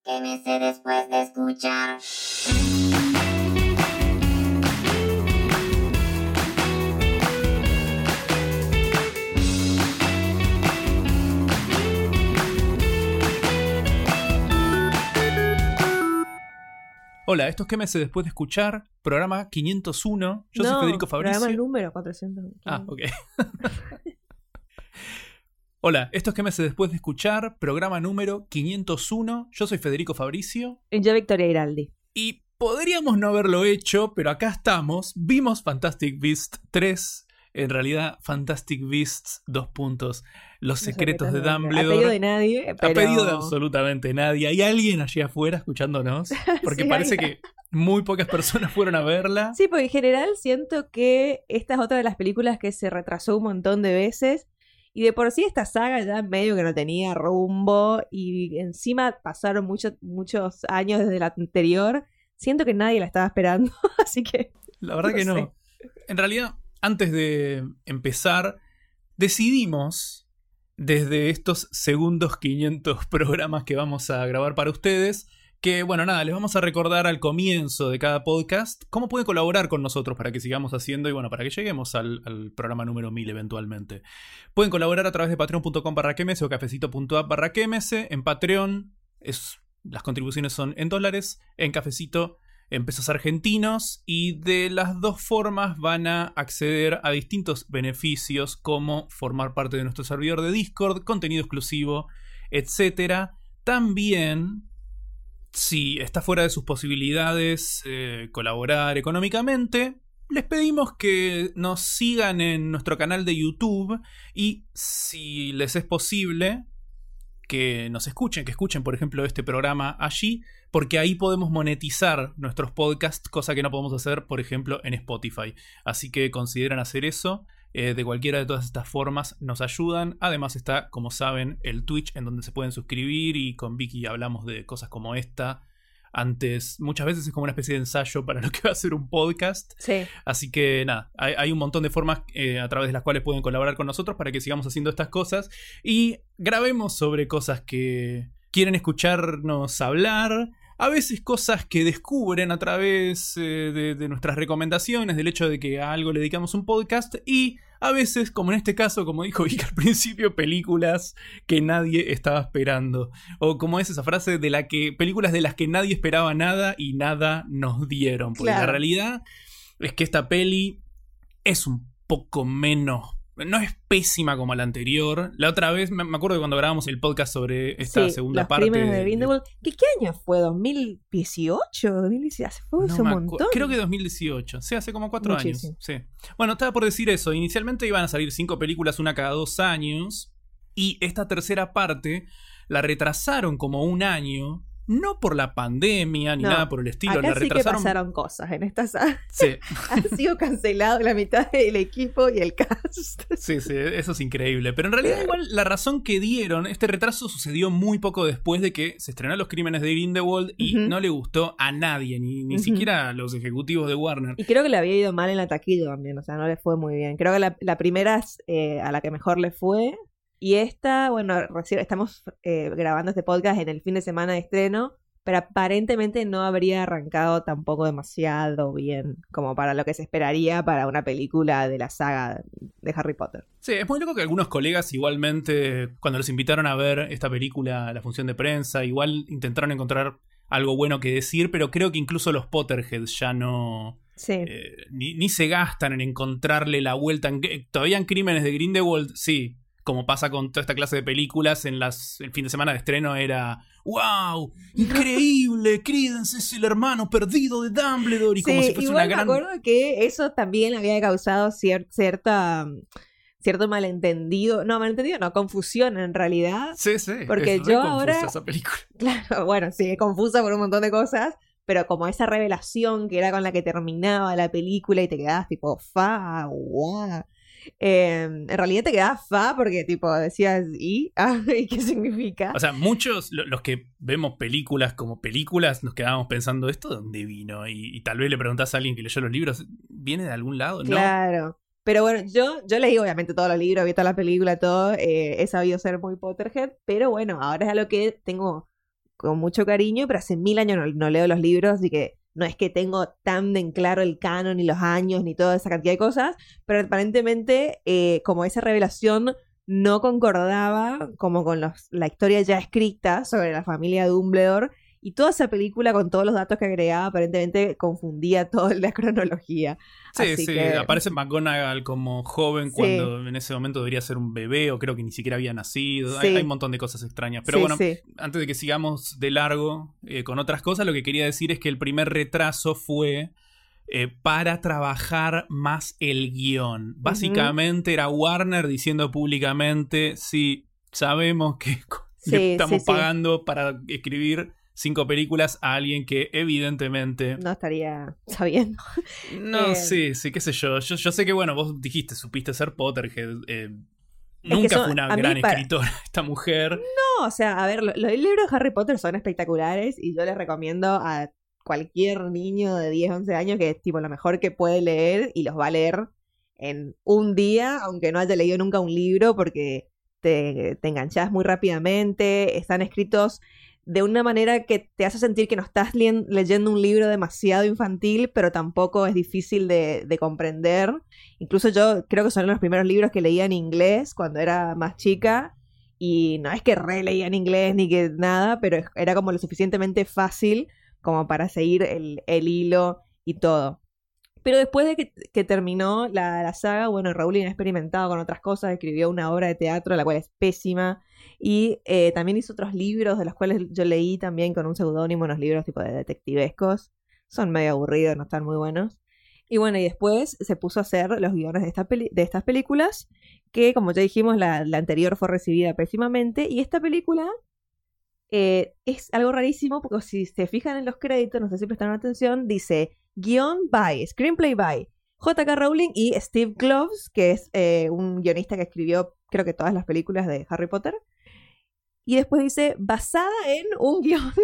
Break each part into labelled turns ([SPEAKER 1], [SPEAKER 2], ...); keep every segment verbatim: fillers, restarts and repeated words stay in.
[SPEAKER 1] Quémese después de escuchar.
[SPEAKER 2] Hola, esto es Quémese después de escuchar, programa quinientos uno. Yo
[SPEAKER 3] no,
[SPEAKER 2] soy Federico Fabricio.
[SPEAKER 3] Programa número cuatrocientos.
[SPEAKER 2] Ah, ok. Hola, esto es Quémese después de escuchar, programa número quinientos uno. Yo soy Federico Fabricio.
[SPEAKER 3] Y yo, Victoria Iraldi.
[SPEAKER 2] Y podríamos no haberlo hecho, pero acá estamos. Vimos Fantastic Beasts tres. En realidad, Fantastic Beasts, dos puntos. Los secretos de Dumbledore.
[SPEAKER 3] A pedido de nadie. Pero...
[SPEAKER 2] A pedido de absolutamente nadie. ¿Hay alguien allí afuera escuchándonos? Porque
[SPEAKER 3] sí,
[SPEAKER 2] parece
[SPEAKER 3] hay...
[SPEAKER 2] que muy pocas personas fueron a verla.
[SPEAKER 3] Sí, porque en general siento que esta es otra de las películas que se retrasó un montón de veces. Y de por sí esta saga ya medio que no tenía rumbo. Y encima pasaron mucho, muchos años desde la anterior. Siento que nadie la estaba esperando. Así que...
[SPEAKER 2] La verdad
[SPEAKER 3] no
[SPEAKER 2] que no.
[SPEAKER 3] sé.
[SPEAKER 2] En realidad... Antes de empezar, decidimos, desde estos segundos quinientos programas que vamos a grabar para ustedes, que, bueno, nada, les vamos a recordar al comienzo de cada podcast cómo pueden colaborar con nosotros para que sigamos haciendo y, bueno, para que lleguemos al, al programa número mil eventualmente. Pueden colaborar a través de patreon.com barra quemese o cafecito.app barra quemese. En Patreon es, las contribuciones son en dólares, en Cafecito en pesos argentinos, y de las dos formas van a acceder a distintos beneficios como formar parte de nuestro servidor de Discord, contenido exclusivo, etcétera. También, si está fuera de sus posibilidades eh, colaborar económicamente, les pedimos que nos sigan en nuestro canal de YouTube y, si les es posible, que nos escuchen, que escuchen, por ejemplo, este programa allí, porque ahí podemos monetizar nuestros podcasts, cosa que no podemos hacer, por ejemplo, en Spotify. Así que consideren hacer eso. Eh, de cualquiera de todas estas formas nos ayudan. Además está, como saben, el Twitch, en donde se pueden suscribir, y con Vicky hablamos de cosas como esta. Antes, muchas veces es como una especie de ensayo para lo que va a ser un podcast.
[SPEAKER 3] Sí.
[SPEAKER 2] Así que nada, hay, hay un montón de formas eh, a través de las cuales pueden colaborar con nosotros para que sigamos haciendo estas cosas y grabemos sobre cosas que quieren escucharnos hablar. A veces cosas que descubren a través eh, de, de nuestras recomendaciones, del hecho de que a algo le dedicamos un podcast. Y a veces, como en este caso, como dijo Vicky al principio, películas que nadie estaba esperando. O como es esa frase de la que películas de las que nadie esperaba nada y nada nos dieron. Porque
[SPEAKER 3] claro.
[SPEAKER 2] La realidad es que esta peli es un poco menos... No es pésima como la anterior. La otra vez, me acuerdo que cuando grabamos el podcast sobre esta
[SPEAKER 3] sí,
[SPEAKER 2] segunda
[SPEAKER 3] los
[SPEAKER 2] parte
[SPEAKER 3] crímenes de
[SPEAKER 2] de
[SPEAKER 3] Grindelwald. ¿Qué, ¿Qué año fue? ¿dos mil dieciocho? ¿dos mil dieciocho? Fue hace
[SPEAKER 2] no
[SPEAKER 3] un
[SPEAKER 2] me
[SPEAKER 3] montón.
[SPEAKER 2] acu- Creo que dos mil dieciocho. Sí, hace como cuatro
[SPEAKER 3] Muchísimo.
[SPEAKER 2] años. Sí. Bueno, estaba por decir eso. Inicialmente iban a salir cinco películas, una cada dos años. Y esta tercera parte la retrasaron como un año. No por la pandemia ni
[SPEAKER 3] No,
[SPEAKER 2] nada por el estilo.
[SPEAKER 3] Acá
[SPEAKER 2] La
[SPEAKER 3] sí
[SPEAKER 2] retrasaron.
[SPEAKER 3] que pasaron cosas en esta saga.
[SPEAKER 2] Sí.
[SPEAKER 3] Han sido cancelados la mitad del equipo y el cast.
[SPEAKER 2] Sí, sí, eso es increíble. Pero en realidad, igual, la razón que dieron, este retraso sucedió muy poco después de que se estrenó Los Crímenes de Grindelwald y
[SPEAKER 3] Uh-huh.
[SPEAKER 2] no le gustó a nadie, ni, ni
[SPEAKER 3] Uh-huh.
[SPEAKER 2] siquiera a los ejecutivos de Warner.
[SPEAKER 3] Y creo que le había ido mal en la taquilla también, o sea, no le fue muy bien. Creo que la, la primera es eh, a la que mejor le fue. Y esta, bueno, recién estamos eh, grabando este podcast en el fin de semana de estreno, pero aparentemente no habría arrancado tampoco demasiado bien como para lo que se esperaría para una película de la saga de Harry Potter.
[SPEAKER 2] Sí, es muy loco que algunos colegas igualmente, cuando los invitaron a ver esta película a la función de prensa, igual intentaron encontrar algo bueno que decir, pero creo que incluso los Potterheads ya no...
[SPEAKER 3] Sí.
[SPEAKER 2] Eh, ni, ni se gastan en encontrarle la vuelta. En, todavía en Crímenes de Grindelwald, sí. Como pasa con toda esta clase de películas, en las el fin de semana de estreno era ¡wow! ¡Increíble! Credence es el hermano perdido de Dumbledore. Y
[SPEAKER 3] Sí,
[SPEAKER 2] como si fuese
[SPEAKER 3] igual
[SPEAKER 2] una gran...
[SPEAKER 3] me acuerdo que eso también había causado cier- cierta, cierto malentendido. No, malentendido, no, confusión en realidad.
[SPEAKER 2] Sí, sí.
[SPEAKER 3] Porque
[SPEAKER 2] es re
[SPEAKER 3] yo
[SPEAKER 2] confusa
[SPEAKER 3] ahora-
[SPEAKER 2] esa película.
[SPEAKER 3] Claro, bueno, sí, es confusa por un montón de cosas, pero como esa revelación que era con la que terminaba la película y te quedabas tipo, fa, guau. Eh, en realidad te quedabas fa porque tipo decías, ¿y? Ah, ¿y qué significa?
[SPEAKER 2] O sea, muchos, lo- los que vemos películas como películas, nos quedábamos pensando, ¿esto de dónde vino? Y, y tal vez le preguntás a alguien que leyó los libros, ¿viene de algún lado? No.
[SPEAKER 3] Claro. Pero bueno, yo, yo leí obviamente todos los libros, vi toda la película, todo. Eh, he sabido ser muy Potterhead, pero bueno, ahora es a lo que tengo con mucho cariño, pero hace mil años no, no leo los libros, así que no es que tengo tan en claro el canon, ni los años, ni toda esa cantidad de cosas, pero aparentemente eh, como esa revelación no concordaba como con los, la historia ya escrita sobre la familia Dumbledore, y toda esa película con todos los datos que agregaba aparentemente confundía toda la cronología.
[SPEAKER 2] Sí,
[SPEAKER 3] Así
[SPEAKER 2] sí,
[SPEAKER 3] que...
[SPEAKER 2] aparece McGonagall como joven
[SPEAKER 3] Sí.
[SPEAKER 2] cuando en ese momento debería ser un bebé o creo que ni siquiera había nacido.
[SPEAKER 3] Sí.
[SPEAKER 2] Hay, hay un montón de cosas extrañas. Pero
[SPEAKER 3] Sí,
[SPEAKER 2] bueno,
[SPEAKER 3] sí.
[SPEAKER 2] antes de que sigamos de largo eh, con otras cosas, lo que quería decir es que el primer retraso fue eh, para trabajar más el guión. Básicamente uh-huh. era Warner diciendo públicamente, sí, sabemos que
[SPEAKER 3] sí,
[SPEAKER 2] le estamos
[SPEAKER 3] sí,
[SPEAKER 2] pagando
[SPEAKER 3] sí.
[SPEAKER 2] para escribir cinco películas a alguien que evidentemente
[SPEAKER 3] no estaría sabiendo.
[SPEAKER 2] No,
[SPEAKER 3] eh,
[SPEAKER 2] sí, sí, qué sé yo. yo. Yo sé que, bueno, vos dijiste, supiste ser Potterhead. Eh, nunca
[SPEAKER 3] son,
[SPEAKER 2] fue una gran para... escritora esta mujer.
[SPEAKER 3] No, o sea, a ver, los, los libros de Harry Potter son espectaculares y yo les recomiendo a cualquier niño de diez, once años que es tipo lo mejor que puede leer y los va a leer en un día, aunque no haya leído nunca un libro, porque te, te enganchás muy rápidamente, están escritos de una manera que te hace sentir que no estás le- leyendo un libro demasiado infantil, pero tampoco es difícil de, de comprender. Incluso yo creo que son los primeros libros que leía en inglés cuando era más chica, y no es que releía en inglés ni que nada, pero era como lo suficientemente fácil como para seguir el, el hilo y todo. Pero después de que, que terminó la, la saga, bueno, Rowling ha experimentado con otras cosas, escribió una obra de teatro, la cual es pésima, y eh, también hizo otros libros, de los cuales yo leí también con un seudónimo, unos libros tipo de detectivescos, son medio aburridos, no están muy buenos. Y bueno, y después se puso a hacer los guiones de, esta peli- de estas películas, que como ya dijimos, la, la anterior fue recibida pésimamente, y esta película eh, es algo rarísimo, porque si se fijan en los créditos, no sé si prestaron atención, dice... guión by, screenplay by J K Rowling y Steve Kloves, que es eh, un guionista que escribió creo que todas las películas de Harry Potter. Y después dice, basada en un guión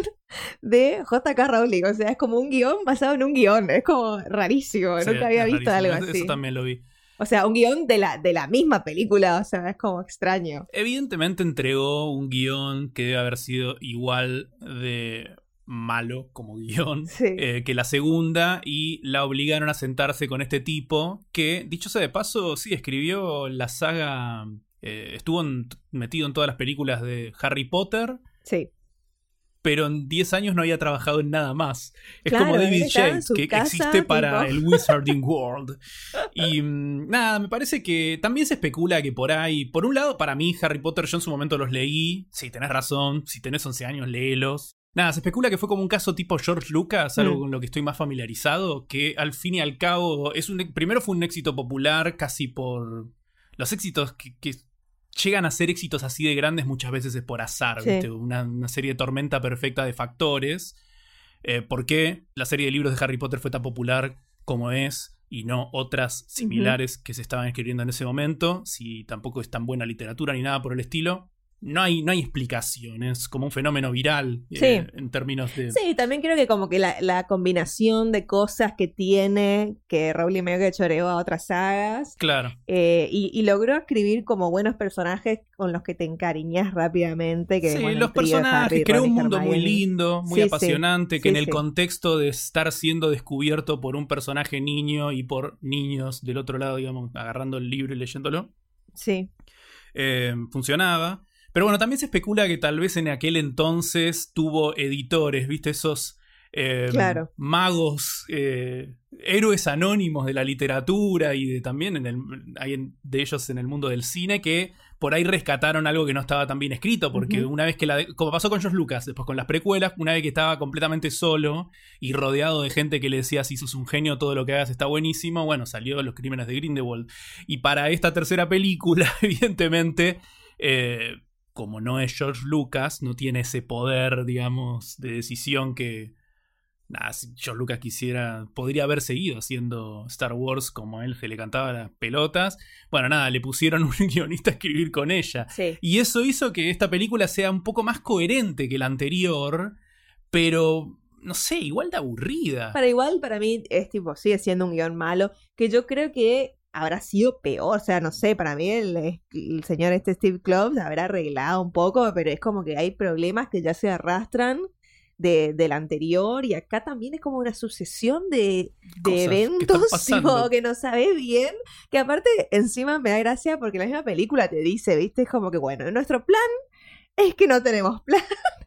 [SPEAKER 3] de J K Rowling. O sea, es como un guión basado en un guión. Es como rarísimo, sí, nunca había visto
[SPEAKER 2] rarísimo.
[SPEAKER 3] algo así.
[SPEAKER 2] Eso también lo vi.
[SPEAKER 3] O sea, un guión de la, de la misma película, o sea, es como extraño.
[SPEAKER 2] Evidentemente entregó un guión que debe haber sido igual de... malo como guión
[SPEAKER 3] sí.
[SPEAKER 2] eh, que la segunda, y la obligaron a sentarse con este tipo que, dicho sea de paso, sí escribió la saga, eh, estuvo en, metido en todas las películas de Harry Potter,
[SPEAKER 3] sí,
[SPEAKER 2] pero en diez años no había trabajado en nada más. Es
[SPEAKER 3] claro,
[SPEAKER 2] como David Yates, que
[SPEAKER 3] casa,
[SPEAKER 2] existe para
[SPEAKER 3] tipo...
[SPEAKER 2] el Wizarding World. Y nada, me parece que también se especula que por ahí, por un lado, para mí Harry Potter yo en su momento los leí, sí, tenés razón, si tenés once años léelos. Nada, se especula que fue como un caso tipo George Lucas, algo mm. con lo que estoy más familiarizado, que al fin y al cabo es un, primero fue un éxito popular casi por... Los éxitos que, que llegan a ser éxitos así de grandes muchas veces es por azar, sí. ¿viste? Una, una serie de tormenta perfecta de factores. Eh, ¿Por qué la serie de libros de Harry Potter fue tan popular como es y no otras similares uh-huh. que se estaban escribiendo en ese momento? Si tampoco es tan buena literatura ni nada por el estilo. No hay, no hay explicaciones, como un fenómeno viral
[SPEAKER 3] sí.
[SPEAKER 2] eh, en términos de...
[SPEAKER 3] Sí, también creo que como que la, la combinación de cosas que tiene, que Rowling medio que choreó a otras sagas.
[SPEAKER 2] Claro.
[SPEAKER 3] Eh, y, y logró escribir como buenos personajes con los que te encariñas rápidamente. Que,
[SPEAKER 2] sí,
[SPEAKER 3] bueno,
[SPEAKER 2] los personajes, Harry, creó un mundo Hermione. Muy lindo, muy sí, apasionante, sí, que sí, en el sí. contexto de estar siendo descubierto por un personaje niño y por niños del otro lado, digamos, agarrando el libro y leyéndolo.
[SPEAKER 3] Sí.
[SPEAKER 2] Eh, funcionaba. Pero bueno, también se especula que tal vez en aquel entonces tuvo editores, ¿viste? Esos eh,
[SPEAKER 3] claro.
[SPEAKER 2] magos, eh, héroes anónimos de la literatura y de, también en el, hay de ellos en el mundo del cine que por ahí rescataron algo que no estaba tan bien escrito, porque uh-huh. una vez que la... Como pasó con George Lucas, después con las precuelas, una vez que estaba completamente solo y rodeado de gente que le decía, si sos un genio, todo lo que hagas está buenísimo, bueno, salió Los Crímenes de Grindelwald. Y para esta tercera película, evidentemente... Eh, como no es George Lucas, no tiene ese poder, digamos, de decisión que... Nada, si George Lucas quisiera... Podría haber seguido haciendo Star Wars como él se le cantaba las pelotas. Bueno, nada, le pusieron un guionista a escribir con ella.
[SPEAKER 3] Sí.
[SPEAKER 2] Y eso hizo que esta película sea un poco más coherente que la anterior, pero... No sé, igual de aburrida.
[SPEAKER 3] Para igual, para mí, es tipo, sigue siendo un guión malo, que yo creo que habrá sido peor. O sea, no sé, para mí el, el señor este Steve Kloves habrá arreglado un poco, pero es como que hay problemas que ya se arrastran de, del anterior, y acá también es como una sucesión de, de
[SPEAKER 2] Cosas que
[SPEAKER 3] eventos
[SPEAKER 2] están pasando.
[SPEAKER 3] tipo, que no sabes bien, que aparte encima me da gracia porque la misma película te dice, viste, es como que bueno, nuestro plan es que no tenemos plan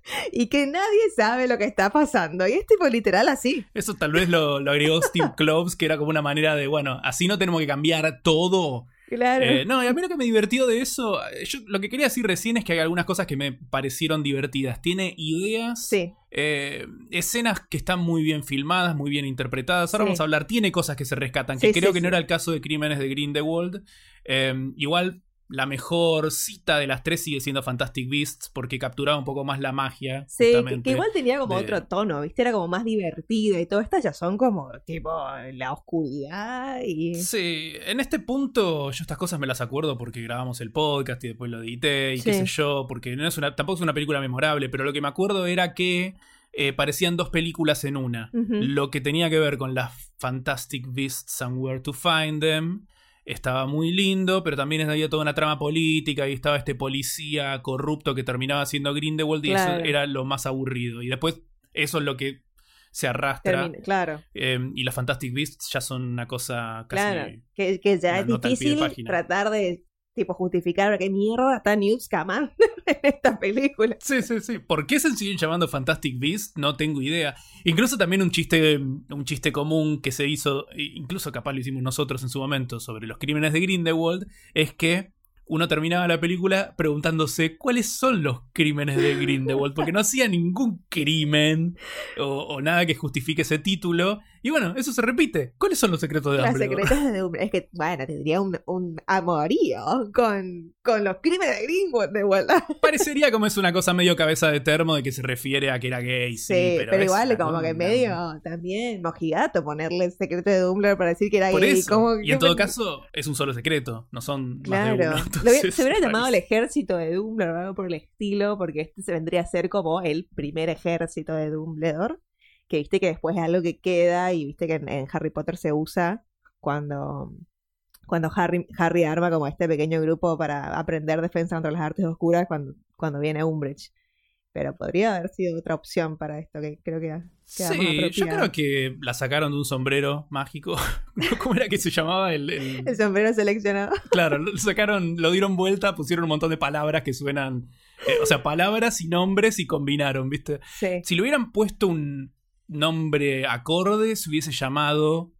[SPEAKER 3] y que nadie sabe lo que está pasando, y es tipo literal así.
[SPEAKER 2] Eso tal vez lo, lo agregó Steve Kloves, que era como una manera de, bueno, así no tenemos que cambiar todo.
[SPEAKER 3] Claro.
[SPEAKER 2] Eh, no, y a mí lo que me divirtió de eso, yo lo que quería decir recién es que hay algunas cosas que me parecieron divertidas. Tiene ideas,
[SPEAKER 3] Sí.
[SPEAKER 2] eh, escenas que están muy bien filmadas, muy bien interpretadas. Ahora
[SPEAKER 3] Sí.
[SPEAKER 2] vamos a hablar, tiene cosas que se rescatan,
[SPEAKER 3] Sí,
[SPEAKER 2] que creo
[SPEAKER 3] sí,
[SPEAKER 2] que
[SPEAKER 3] sí.
[SPEAKER 2] no era el caso de Crímenes de Grindelwald. Eh, igual la mejor cita de las tres sigue siendo Fantastic Beasts, porque capturaba un poco más la magia.
[SPEAKER 3] Sí, que,
[SPEAKER 2] justamente,
[SPEAKER 3] que igual tenía como
[SPEAKER 2] de-
[SPEAKER 3] otro tono, ¿viste? Era como más divertida y todo. Estas ya son como, tipo, la oscuridad y...
[SPEAKER 2] Sí, en este punto yo estas cosas me las acuerdo porque grabamos el podcast y después lo edité y
[SPEAKER 3] Sí.
[SPEAKER 2] qué sé yo, porque no es una, tampoco es una película memorable, pero lo que me acuerdo era que eh, parecían dos películas en una.
[SPEAKER 3] Ujú.
[SPEAKER 2] Lo que tenía que ver con las Fantastic Beasts and Where to Find Them estaba muy lindo, pero también había toda una trama política y estaba este policía corrupto que terminaba siendo Grindelwald, y
[SPEAKER 3] Claro.
[SPEAKER 2] eso era lo más aburrido. Y después eso es lo que se arrastra.
[SPEAKER 3] Termina- claro,
[SPEAKER 2] Eh, y las Fantastic Beasts ya son una cosa casi...
[SPEAKER 3] claro. Que, que ya
[SPEAKER 2] una
[SPEAKER 3] es
[SPEAKER 2] nota al pie de
[SPEAKER 3] difícil
[SPEAKER 2] página.
[SPEAKER 3] tratar de, tipo, justificar qué mierda está Newt Scamander en esta película.
[SPEAKER 2] Sí, sí, sí. ¿Por qué se siguen llamando Fantastic Beasts? No tengo idea. Incluso también un chiste, un chiste común que se hizo, incluso capaz lo hicimos nosotros en su momento, sobre los crímenes de Grindelwald, es que uno terminaba la película preguntándose cuáles son los crímenes de Grindelwald, porque no hacía ningún crimen o, o nada que justifique ese título. Y bueno, eso se repite. ¿Cuáles son los secretos de
[SPEAKER 3] Las
[SPEAKER 2] Dumbledore?
[SPEAKER 3] secretas de Dumbledore. Es que, bueno, tendría un, un amorío con, con los crímenes de Greenwood, de vuelta.
[SPEAKER 2] Parecería como es una cosa medio cabeza de termo de que se refiere a que era gay, sí,
[SPEAKER 3] Sí,
[SPEAKER 2] pero,
[SPEAKER 3] pero,
[SPEAKER 2] es
[SPEAKER 3] igual
[SPEAKER 2] una-
[SPEAKER 3] como que
[SPEAKER 2] una-
[SPEAKER 3] medio también mojigato ponerle el secreto de Dumbledore para decir que era
[SPEAKER 2] Por
[SPEAKER 3] gay.
[SPEAKER 2] eso.
[SPEAKER 3] como-
[SPEAKER 2] Y en
[SPEAKER 3] ¿qué
[SPEAKER 2] todo
[SPEAKER 3] me-
[SPEAKER 2] caso, es un solo secreto, no son más de
[SPEAKER 3] Claro.
[SPEAKER 2] uno.
[SPEAKER 3] Lo hubiera-
[SPEAKER 2] Entonces,
[SPEAKER 3] se hubiera
[SPEAKER 2] es
[SPEAKER 3] llamado el
[SPEAKER 2] rarísimo.
[SPEAKER 3] ejército de Dumbledore o algo por el estilo, porque este se vendría a ser como el primer ejército de Dumbledore, que viste que después es algo que queda, y viste que en, en Harry Potter se usa cuando, cuando Harry, Harry arma como este pequeño grupo para aprender defensa contra las artes oscuras cuando, cuando viene Umbridge. Pero podría haber sido otra opción para esto, que creo que queda más
[SPEAKER 2] Sí, yo
[SPEAKER 3] apropiado.
[SPEAKER 2] creo que la sacaron de un sombrero mágico. ¿Cómo era que se llamaba? El, el-
[SPEAKER 3] El sombrero seleccionado.
[SPEAKER 2] Claro, lo sacaron, lo dieron vuelta, pusieron un montón de palabras que suenan. eh, o sea, palabras y nombres y combinaron, ¿viste?
[SPEAKER 3] Sí.
[SPEAKER 2] Si le hubieran puesto un nombre acorde, se hubiese llamado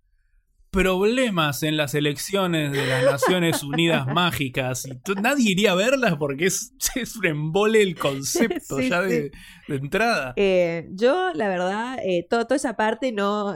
[SPEAKER 2] Problemas en las elecciones de las Naciones Unidas Mágicas. Y t- nadie iría a verlas porque es, es un embole el concepto
[SPEAKER 3] Sí,
[SPEAKER 2] ya
[SPEAKER 3] sí.
[SPEAKER 2] de, de entrada.
[SPEAKER 3] Eh, yo, la verdad, eh, todo, toda esa parte no,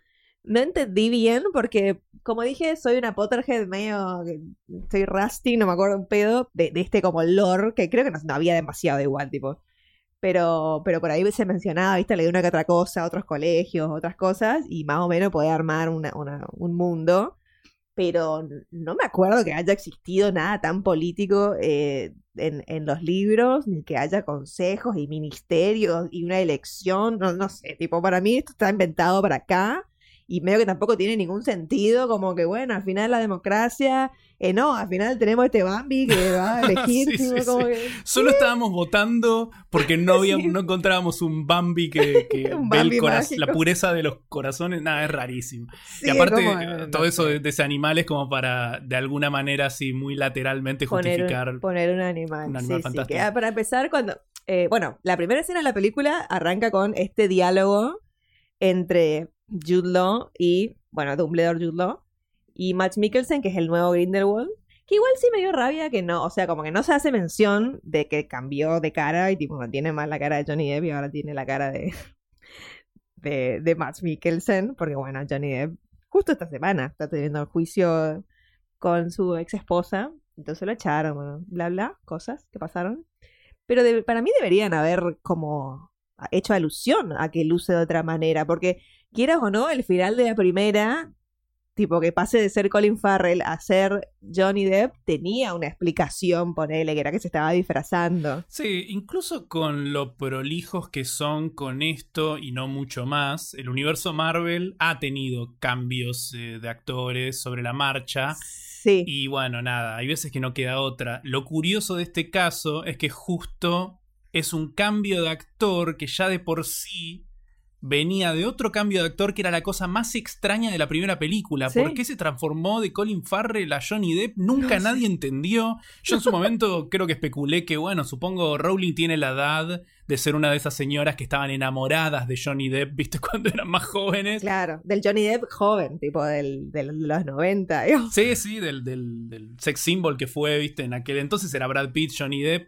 [SPEAKER 3] no entendí bien porque, como dije, soy una Potterhead medio... Soy rusty, no me acuerdo un pedo de, de este como lore, que creo que no, no había demasiado igual, tipo. Pero, pero por ahí se mencionaba, viste, leí una que otra cosa, otros colegios, otras cosas, y más o menos podía armar una, una, un mundo. Pero no me acuerdo que haya existido nada tan político eh, en, en los libros, ni que haya consejos y ministerios y una elección, no, no sé, tipo, para mí esto está inventado para acá, y medio que tampoco tiene ningún sentido, como que bueno, al final la democracia, eh, no, al final tenemos este Bambi que va a elegir,
[SPEAKER 2] Sí,
[SPEAKER 3] tipo,
[SPEAKER 2] sí,
[SPEAKER 3] como
[SPEAKER 2] sí.
[SPEAKER 3] que...
[SPEAKER 2] Solo estábamos votando porque no, habíamos,
[SPEAKER 3] Sí.
[SPEAKER 2] no encontrábamos un Bambi que, que
[SPEAKER 3] Un
[SPEAKER 2] ve el
[SPEAKER 3] Bambi
[SPEAKER 2] cora-
[SPEAKER 3] mágico.
[SPEAKER 2] la pureza de los corazones. Nada, es rarísimo.
[SPEAKER 3] Sí,
[SPEAKER 2] Y aparte,
[SPEAKER 3] como,
[SPEAKER 2] eh,
[SPEAKER 3] no
[SPEAKER 2] todo eso
[SPEAKER 3] sé.
[SPEAKER 2] de, de ese animal es como para, de alguna manera, así muy lateralmente
[SPEAKER 3] poner,
[SPEAKER 2] justificar.
[SPEAKER 3] un, poner un animal.
[SPEAKER 2] un animal
[SPEAKER 3] sí, sí,
[SPEAKER 2] fantástico.
[SPEAKER 3] que, ah, para empezar, cuando. Eh, bueno, la primera escena de la película arranca con este diálogo entre Jude Law y. Bueno, Dumbledore, Jude Law. Y Mads Mikkelsen, que es el nuevo Grindelwald. Que igual sí me dio rabia que no. O sea, como que no se hace mención de que cambió de cara y, tipo, no tiene más la cara de Johnny Depp y ahora tiene la cara de. de, de Mads Mikkelsen. Porque, bueno, Johnny Depp, justo esta semana, está teniendo el juicio con su ex esposa, entonces lo echaron, bueno, bla bla, cosas que pasaron. Pero de- para mí deberían haber como hecho alusión a que luce de otra manera, porque quieras o no, el final de la primera tipo que pase de ser Colin Farrell a ser Johnny Depp tenía una explicación, ponele, que era que se estaba disfrazando.
[SPEAKER 2] Sí, incluso con lo prolijos que son con esto y no mucho más, el universo Marvel ha tenido cambios eh, de actores sobre la marcha.
[SPEAKER 3] Sí.
[SPEAKER 2] Y bueno, nada, hay veces que no queda otra. Lo curioso de este caso es que justo es un cambio de actor que ya de por sí venía de otro cambio de actor que era la cosa más extraña de la primera película.
[SPEAKER 3] Sí.
[SPEAKER 2] ¿Por qué se transformó de Colin Farrell a Johnny Depp? Nunca
[SPEAKER 3] No
[SPEAKER 2] nadie
[SPEAKER 3] sé.
[SPEAKER 2] entendió. Yo en su momento creo que especulé que, bueno, supongo Rowling tiene la edad de ser una de esas señoras que estaban enamoradas de Johnny Depp, ¿viste? Cuando eran más jóvenes.
[SPEAKER 3] Claro, del Johnny Depp joven, tipo del, del de los noventa. Digamos.
[SPEAKER 2] Sí, sí, del, del, del sex symbol que fue, ¿viste? En aquel entonces era Brad Pitt, Johnny Depp.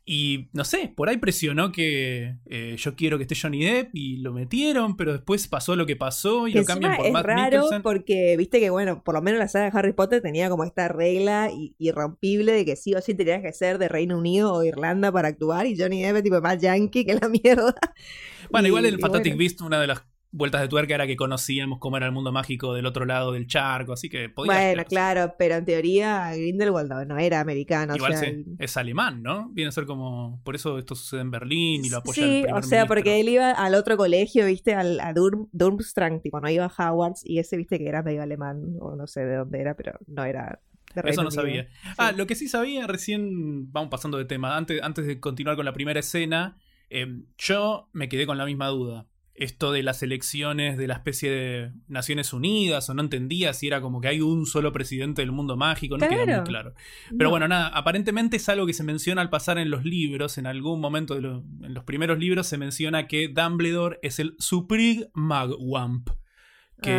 [SPEAKER 2] Y no sé, por ahí presionó que eh, yo quiero que esté Johnny Depp y lo metieron, pero después pasó lo que pasó y
[SPEAKER 3] Que
[SPEAKER 2] lo cambian
[SPEAKER 3] encima
[SPEAKER 2] por
[SPEAKER 3] es
[SPEAKER 2] Matt
[SPEAKER 3] raro
[SPEAKER 2] Mikkelsen.
[SPEAKER 3] porque, viste que, bueno, por lo menos la saga de Harry Potter tenía como esta regla i- irrompible de que sí o sí tenías que ser de Reino Unido o Irlanda para actuar, y Johnny Depp es tipo más yankee que la mierda.
[SPEAKER 2] Bueno,
[SPEAKER 3] Y-
[SPEAKER 2] igual en
[SPEAKER 3] y
[SPEAKER 2] Fantastic
[SPEAKER 3] bueno.
[SPEAKER 2] Beasts una de las vueltas de tuerca era que conocíamos cómo era el mundo mágico del otro lado del charco, así que podía
[SPEAKER 3] Bueno,
[SPEAKER 2] llegar.
[SPEAKER 3] claro, pero en teoría Grindelwald no, no era americano.
[SPEAKER 2] Igual
[SPEAKER 3] o sea,
[SPEAKER 2] sí, es alemán, ¿no? Viene a ser como... Por eso esto sucede en Berlín y lo apoya el
[SPEAKER 3] sí,
[SPEAKER 2] primer
[SPEAKER 3] o sea,
[SPEAKER 2] ministro.
[SPEAKER 3] porque él iba al otro colegio, viste, al, a Durm, Durmstrang, tipo, no iba a Hogwarts, y ese, viste, que era medio alemán, o no sé de dónde era, pero no era de Reino
[SPEAKER 2] Eso no
[SPEAKER 3] Unido.
[SPEAKER 2] sabía.
[SPEAKER 3] Sí.
[SPEAKER 2] Ah, lo que sí sabía, recién vamos pasando de tema. Antes, antes de continuar con la primera escena, eh, yo me quedé con la misma duda. Esto de las elecciones de la especie de Naciones Unidas, o no entendía si era como que hay un solo presidente del mundo mágico, no queda
[SPEAKER 3] Claro.
[SPEAKER 2] muy claro. Pero
[SPEAKER 3] No.
[SPEAKER 2] bueno, nada, aparentemente es algo que se menciona al pasar en los libros. En algún momento, de lo- en los primeros libros, se menciona que Dumbledore es el Suprig Magwamp. Que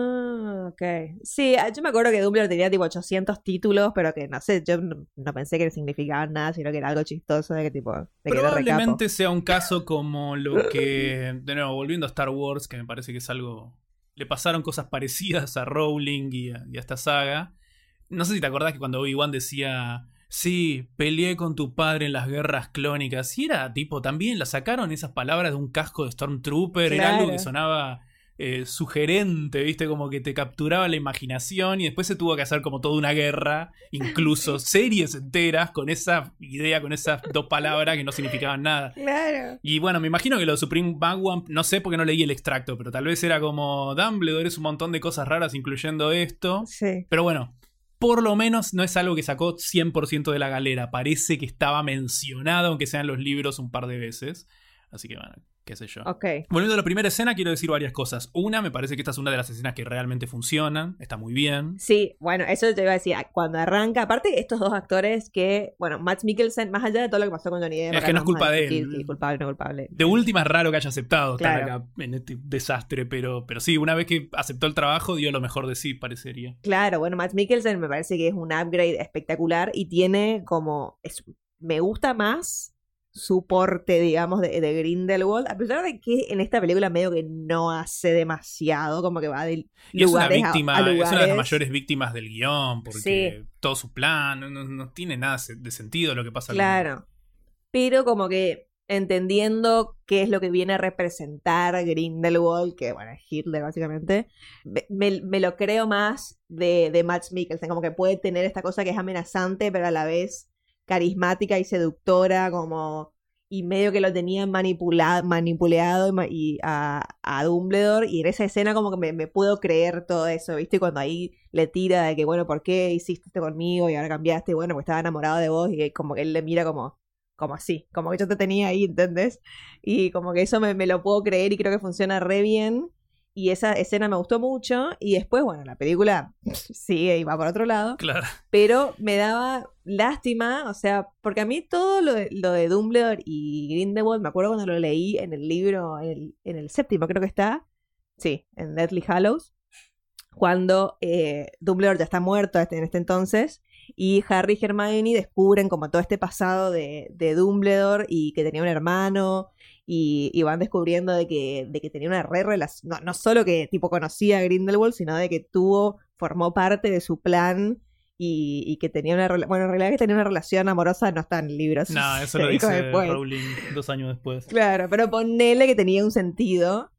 [SPEAKER 3] Ah, ok. Sí, ah, yo me acuerdo que Dumbledore tenía tipo ochocientos títulos, pero que no sé, yo no, no pensé que significaban nada, sino que era algo chistoso de que tipo, de que era recapo.
[SPEAKER 2] probablemente sea un caso como lo que, de nuevo, volviendo a Star Wars, que me parece que es algo... Le pasaron cosas parecidas a Rowling y a, y a esta saga. No sé si te acordás que cuando Obi-Wan decía... Sí, peleé con tu padre en las guerras clónicas. Y era tipo, también la sacaron esas palabras de un casco de Stormtrooper. Era algo
[SPEAKER 3] Claro.
[SPEAKER 2] que sonaba... Eh, sugerente, viste, como que te capturaba la imaginación, y después se tuvo que hacer como toda una guerra, incluso series enteras con esa idea, con esas dos palabras que no significaban nada.
[SPEAKER 3] Claro.
[SPEAKER 2] Y bueno, me imagino que lo de Supreme Magwamp, no sé porque no leí el extracto, pero tal vez era como Dumbledore es un montón de cosas raras incluyendo esto.
[SPEAKER 3] Sí.
[SPEAKER 2] Pero bueno, por lo menos no es algo que sacó cien por ciento de la galera. Parece que estaba mencionado, aunque sean los libros, un par de veces. Así que bueno, qué sé yo.
[SPEAKER 3] Ok.
[SPEAKER 2] Volviendo a la primera escena, quiero decir varias cosas. Una, me parece que esta es una de las escenas que realmente funcionan. Está muy bien.
[SPEAKER 3] Sí, bueno, eso te iba a decir, cuando arranca, aparte estos dos actores que, bueno, Matt Mikkelsen, más allá de todo lo que pasó con Johnny Depp,
[SPEAKER 2] Es
[SPEAKER 3] acá
[SPEAKER 2] que no es
[SPEAKER 3] vamos a
[SPEAKER 2] culpa de
[SPEAKER 3] discutir
[SPEAKER 2] él.
[SPEAKER 3] si culpable o no culpable.
[SPEAKER 2] De última es raro que haya aceptado estar
[SPEAKER 3] Claro.
[SPEAKER 2] acá en este desastre, pero, pero sí, una vez que aceptó el trabajo, dio lo mejor de sí, parecería.
[SPEAKER 3] Claro, bueno, Matt Mikkelsen me parece que es un upgrade espectacular y tiene como, es, me gusta más su porte, digamos, de, de Grindelwald, a pesar de que en esta película medio que no hace demasiado, como que va de
[SPEAKER 2] Y es una
[SPEAKER 3] lugares a-
[SPEAKER 2] víctima,
[SPEAKER 3] a,
[SPEAKER 2] es
[SPEAKER 3] lugares.
[SPEAKER 2] una de las mayores víctimas del guión, porque
[SPEAKER 3] Sí.
[SPEAKER 2] todo su plan no, no- no tiene nada de sentido lo que pasa.
[SPEAKER 3] Claro, pero como que entendiendo qué es lo que viene a representar Grindelwald, que bueno, es Hitler básicamente, me, me- me lo creo más de, de Matt Mikkelsen, como que puede tener esta cosa que es amenazante, pero a la vez carismática y seductora, como y medio que lo tenían manipulado, manipulado y, ma- y a, a Dumbledore, y en esa escena como que me, me puedo creer todo eso, ¿viste? Cuando ahí le tira de que, bueno, ¿por qué hiciste esto conmigo y ahora cambiaste? Bueno, pues estaba enamorado de vos, y como que él le mira como, como así, como que yo te tenía ahí, ¿entendés? Y como que eso me, me lo puedo creer y creo que funciona re bien. Y esa escena me gustó mucho. Y después, bueno, la película sigue y va por otro lado.
[SPEAKER 2] Claro.
[SPEAKER 3] Pero me daba lástima, o sea, porque a mí todo lo de, lo de Dumbledore y Grindelwald, me acuerdo cuando lo leí en el libro, en el, en el séptimo creo que está, sí, en Deathly Hallows, cuando eh, Dumbledore ya está muerto este- en este entonces, y Harry y Hermione descubren como todo este pasado de, de Dumbledore y que tenía un hermano, y, y van descubriendo de que, de que tenía una re relación, no, no solo que tipo conocía a Grindelwald, sino de que tuvo, formó parte de su plan y, y que tenía una relación, bueno, en realidad que tenía una relación amorosa no está en el libro.
[SPEAKER 2] No, eso
[SPEAKER 3] se
[SPEAKER 2] lo
[SPEAKER 3] dijo
[SPEAKER 2] dice
[SPEAKER 3] después.
[SPEAKER 2] Rowling dos años después.
[SPEAKER 3] Claro, pero ponele que tenía un sentido.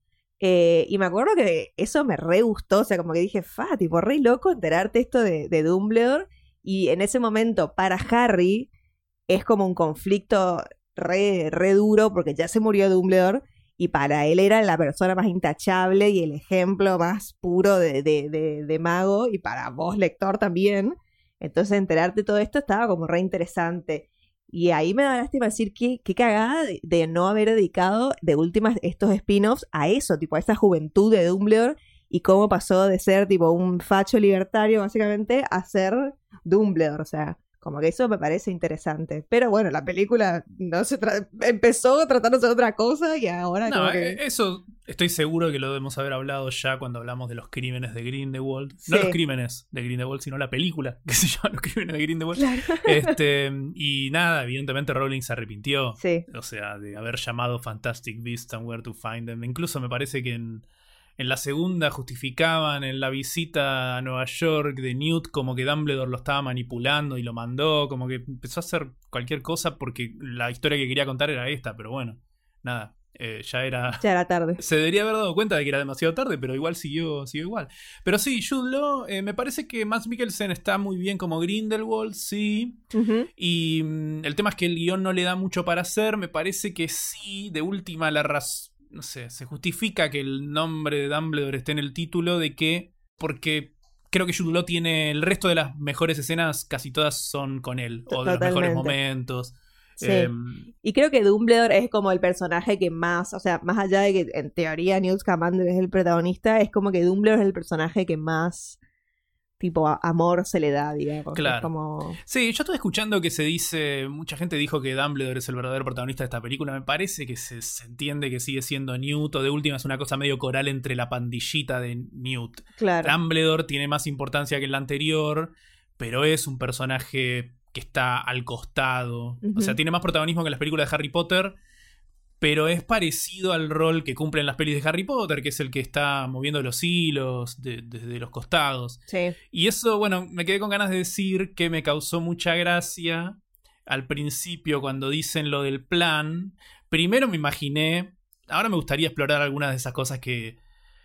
[SPEAKER 3] Eh, y me acuerdo que eso me re gustó, o sea, como que dije, fa, tipo, re loco enterarte esto de, de Dumbledore. Y en ese momento, para Harry, es como un conflicto re, re duro, porque ya se murió Dumbledore, y para él era la persona más intachable y el ejemplo más puro de, de, de, de mago, y para vos, lector, también. Entonces, enterarte de todo esto estaba como re interesante. Y ahí me da lástima decir que qué cagada de, de no haber dedicado de últimas estos spin-offs a eso, tipo a esa juventud de Dumbledore y cómo pasó de ser tipo un facho libertario básicamente a ser Dumbledore, o sea, como que eso me parece interesante. Pero bueno, la película no se tra- empezó tratándose de otra cosa y ahora
[SPEAKER 2] No,
[SPEAKER 3] como que...
[SPEAKER 2] eh, eso estoy seguro que lo debemos haber hablado ya cuando hablamos de los crímenes de Grindelwald.
[SPEAKER 3] Sí.
[SPEAKER 2] No los crímenes de Grindelwald, sino la película que se llama Los crímenes de Grindelwald.
[SPEAKER 3] Claro.
[SPEAKER 2] Este, y nada, evidentemente Rowling se arrepintió.
[SPEAKER 3] Sí.
[SPEAKER 2] O sea, de haber llamado Fantastic Beasts and Where to Find Them. Incluso me parece que en, en la segunda justificaban en la visita a Nueva York de Newt como que Dumbledore lo estaba manipulando y lo mandó. Como que empezó a hacer cualquier cosa porque la historia que quería contar era esta. Pero bueno, nada. Eh, ya era...
[SPEAKER 3] Ya era tarde.
[SPEAKER 2] Se debería haber dado cuenta de que era demasiado tarde, pero igual siguió, siguió igual. Pero sí, Jude Law, eh, me parece que Mads Mikkelsen está muy bien como Grindelwald, sí.
[SPEAKER 3] Uh-huh.
[SPEAKER 2] Y mm, el tema es que el guión no le da mucho para hacer. Me parece que sí, de última la razón, no sé, se justifica que el nombre de Dumbledore esté en el título de que, porque creo que Jude Law tiene el resto de las mejores escenas, casi todas son con él, o de los
[SPEAKER 3] Totalmente.
[SPEAKER 2] mejores momentos.
[SPEAKER 3] Sí.
[SPEAKER 2] Eh,
[SPEAKER 3] Y creo que Dumbledore es como el personaje que más, o sea, más allá de que en teoría Newt Scamander es el protagonista, es como que Dumbledore es el personaje que más tipo a- amor se le da, digamos.
[SPEAKER 2] Claro.
[SPEAKER 3] Es como...
[SPEAKER 2] Sí, yo estoy escuchando que se dice, mucha gente dijo que Dumbledore es el verdadero protagonista de esta película. Me parece que se, se entiende que sigue siendo Newt, o de última es una cosa medio coral entre la pandillita de Newt.
[SPEAKER 3] Claro.
[SPEAKER 2] Dumbledore tiene más importancia que el anterior, pero es un personaje que está al costado.
[SPEAKER 3] Ujú.
[SPEAKER 2] O sea, tiene más protagonismo que en las películas de Harry Potter, pero es parecido al rol que cumple en las pelis de Harry Potter, que es el que está moviendo los hilos de- desde los costados.
[SPEAKER 3] Sí.
[SPEAKER 2] Y eso, bueno, me quedé con ganas de decir que me causó mucha gracia al principio cuando dicen lo del plan. Primero me imaginé, ahora me gustaría explorar algunas de esas cosas que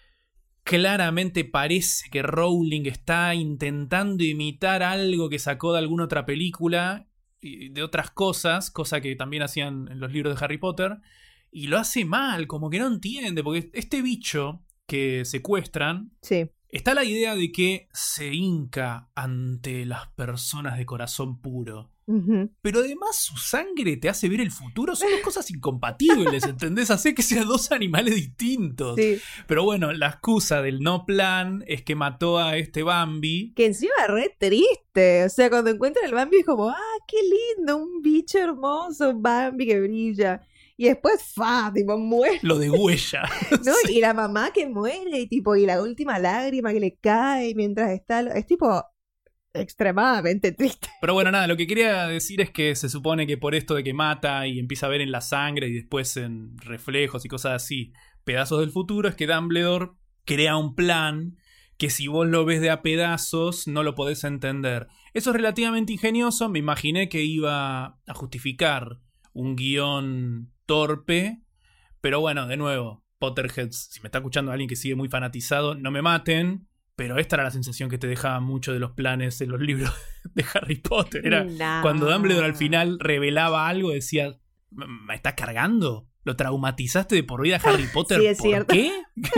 [SPEAKER 2] claramente parece que Rowling está intentando imitar algo que sacó de alguna otra película, y de otras cosas, cosa que también hacían en los libros de Harry Potter, y lo hace mal, como que no entiende, porque este bicho que secuestran,
[SPEAKER 3] Sí.
[SPEAKER 2] está la idea de que se hinca ante las personas de corazón puro.
[SPEAKER 3] Ujú.
[SPEAKER 2] Pero además su sangre te hace ver el futuro. Son dos cosas incompatibles, ¿entendés? Hace que sean dos animales distintos.
[SPEAKER 3] Sí.
[SPEAKER 2] Pero bueno, la excusa del no plan es que mató a este Bambi.
[SPEAKER 3] Que encima es re triste. O sea, cuando encuentran el Bambi es como, ah, qué lindo, un bicho hermoso, un Bambi que brilla. Y después, fa, tipo, muere.
[SPEAKER 2] Lo de huella.
[SPEAKER 3] ¿No?
[SPEAKER 2] Sí.
[SPEAKER 3] Y la mamá que muere, y tipo, y la última lágrima que le cae mientras está. Es tipo extremadamente triste.
[SPEAKER 2] Pero bueno, nada, lo que quería decir es que se supone que por esto de que mata y empieza a ver en la sangre y después en reflejos y cosas así, pedazos del futuro, es que Dumbledore crea un plan que si vos lo ves de a pedazos no lo podés entender. Eso es relativamente ingenioso. Me imaginé que iba a justificar un guión torpe, pero bueno, de nuevo, Potterheads, si me está escuchando alguien que sigue muy fanatizado, no me maten. Pero esta era la sensación que te dejaba mucho de los planes en los libros de Harry Potter. Era
[SPEAKER 3] Nah.
[SPEAKER 2] cuando Dumbledore al final revelaba algo, decía, ¿me está cargando? ¿Lo traumatizaste de por vida a Harry Potter?
[SPEAKER 3] Sí, es
[SPEAKER 2] ¿Por
[SPEAKER 3] cierto.
[SPEAKER 2] qué?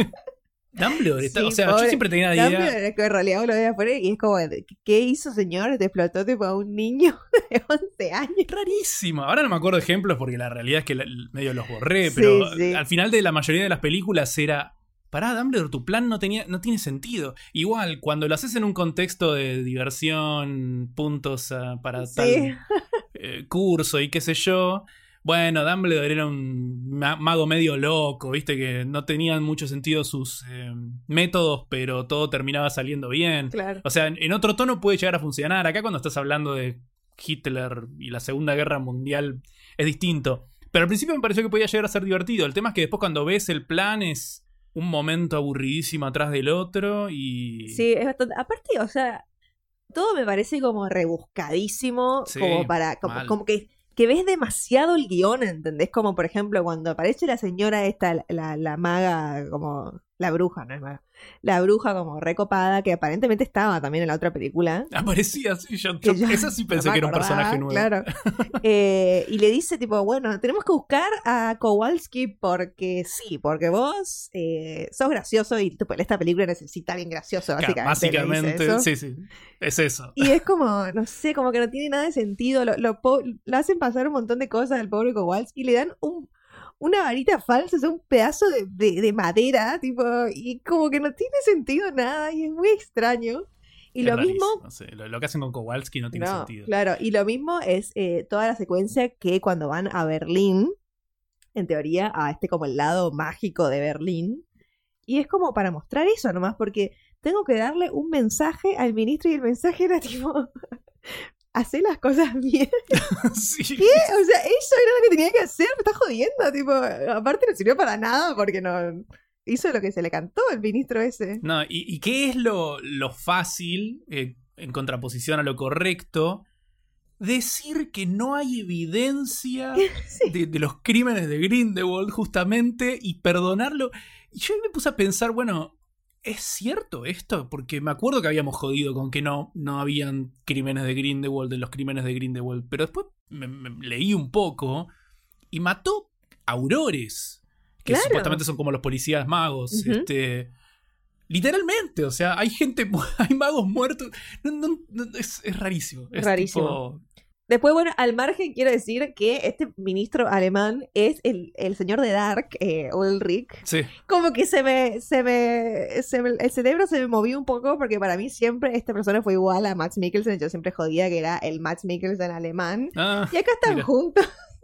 [SPEAKER 2] Dumbledore está...
[SPEAKER 3] Sí,
[SPEAKER 2] o sea, yo
[SPEAKER 3] pobre
[SPEAKER 2] siempre tenía la idea...
[SPEAKER 3] Dumbledore, es que en realidad vos lo ves afuera y es como, ¿qué hizo, señor? Te explotó tipo a un niño de once años.
[SPEAKER 2] Rarísimo. Ahora no me acuerdo de ejemplos porque la realidad es que la- medio los borré,
[SPEAKER 3] Sí,
[SPEAKER 2] pero
[SPEAKER 3] sí.
[SPEAKER 2] al final de la mayoría de las películas era... Pará, Dumbledore, tu plan no, tenía, no tiene sentido. Igual, cuando lo haces en un contexto de diversión, puntos uh, para
[SPEAKER 3] Sí.
[SPEAKER 2] tal eh, curso y qué sé yo... Bueno, Dumbledore era un ma- mago medio loco, viste, que no tenían mucho sentido sus eh, métodos, pero todo terminaba saliendo bien.
[SPEAKER 3] Claro.
[SPEAKER 2] O sea, en, en otro tono puede llegar a funcionar. Acá cuando estás hablando de Hitler y la Segunda Guerra Mundial es distinto. Pero al principio me pareció que podía llegar a ser divertido. El tema es que después cuando ves el plan es un momento aburridísimo atrás del otro y...
[SPEAKER 3] Sí, es bastante. Aparte, o sea, todo me parece como rebuscadísimo,
[SPEAKER 2] Sí,
[SPEAKER 3] como para. Como,
[SPEAKER 2] mal.
[SPEAKER 3] como que, que ves demasiado el guión, ¿entendés? Como por ejemplo cuando aparece la señora esta, la, la, la maga, como la bruja, no es maga, la bruja como recopada, que aparentemente estaba también en la otra película.
[SPEAKER 2] Aparecía, sí, yo,
[SPEAKER 3] Que
[SPEAKER 2] yo-
[SPEAKER 3] yo
[SPEAKER 2] esa sí pensé
[SPEAKER 3] no me
[SPEAKER 2] que era un
[SPEAKER 3] acordaba,
[SPEAKER 2] personaje nuevo.
[SPEAKER 3] Claro. Eh, y le dice tipo, bueno, tenemos que buscar a Kowalski porque sí, porque vos eh, sos gracioso y tipo, esta película necesita a alguien gracioso,
[SPEAKER 2] Claro,
[SPEAKER 3] básicamente. le dice
[SPEAKER 2] básicamente,
[SPEAKER 3] eso.
[SPEAKER 2] sí, sí, es eso.
[SPEAKER 3] Y es como, no sé, como que no tiene nada de sentido. Lo, lo, po- lo hacen pasar un montón de cosas al pobre Kowalski y le dan un, una varita falsa, es un pedazo de, de, de madera, tipo, y como que no tiene sentido nada y es muy extraño. Y
[SPEAKER 2] Es
[SPEAKER 3] lo mismo
[SPEAKER 2] rarísimo, sí, Lo, lo que hacen con Kowalski no tiene
[SPEAKER 3] no,
[SPEAKER 2] sentido.
[SPEAKER 3] claro, y lo mismo es eh, toda la secuencia que cuando van a Berlín, en teoría, a este como el lado mágico de Berlín, y es como para mostrar eso nomás, porque tengo que darle un mensaje al ministro y el mensaje era tipo, hacer las cosas bien.
[SPEAKER 2] Sí.
[SPEAKER 3] ¿Qué? O sea, eso era lo que tenía que hacer, me está jodiendo, tipo, aparte no sirvió para nada porque no hizo lo que se le cantó el ministro ese.
[SPEAKER 2] No, y, y qué es lo, lo fácil, eh, en contraposición a lo correcto, decir que no hay evidencia
[SPEAKER 3] Sí.
[SPEAKER 2] de, de los crímenes de Grindelwald, justamente, y perdonarlo. Y yo ahí me puse a pensar, bueno, ¿es cierto esto? Porque me acuerdo que habíamos jodido con que no, no habían crímenes de Grindelwald, de los crímenes de Grindelwald, pero después me, me leí un poco y mató aurores, que
[SPEAKER 3] Claro.
[SPEAKER 2] supuestamente son como los policías magos,
[SPEAKER 3] Ujú.
[SPEAKER 2] este... Literalmente, o sea, hay gente, mu- hay magos muertos. No, no, no, es, es rarísimo. Es
[SPEAKER 3] Rarísimo.
[SPEAKER 2] tipo-
[SPEAKER 3] Después, bueno, al margen quiero decir que este ministro alemán es el, el señor de Dark, eh, Ulrich.
[SPEAKER 2] sí.
[SPEAKER 3] Como que se me, se me, se me- el cerebro se me movió un poco porque para mí siempre esta persona fue igual a Mads Mikkelsen. Yo siempre jodía que era el Mads Mikkelsen alemán.
[SPEAKER 2] Ah,
[SPEAKER 3] Y acá están
[SPEAKER 2] mira.
[SPEAKER 3] juntos.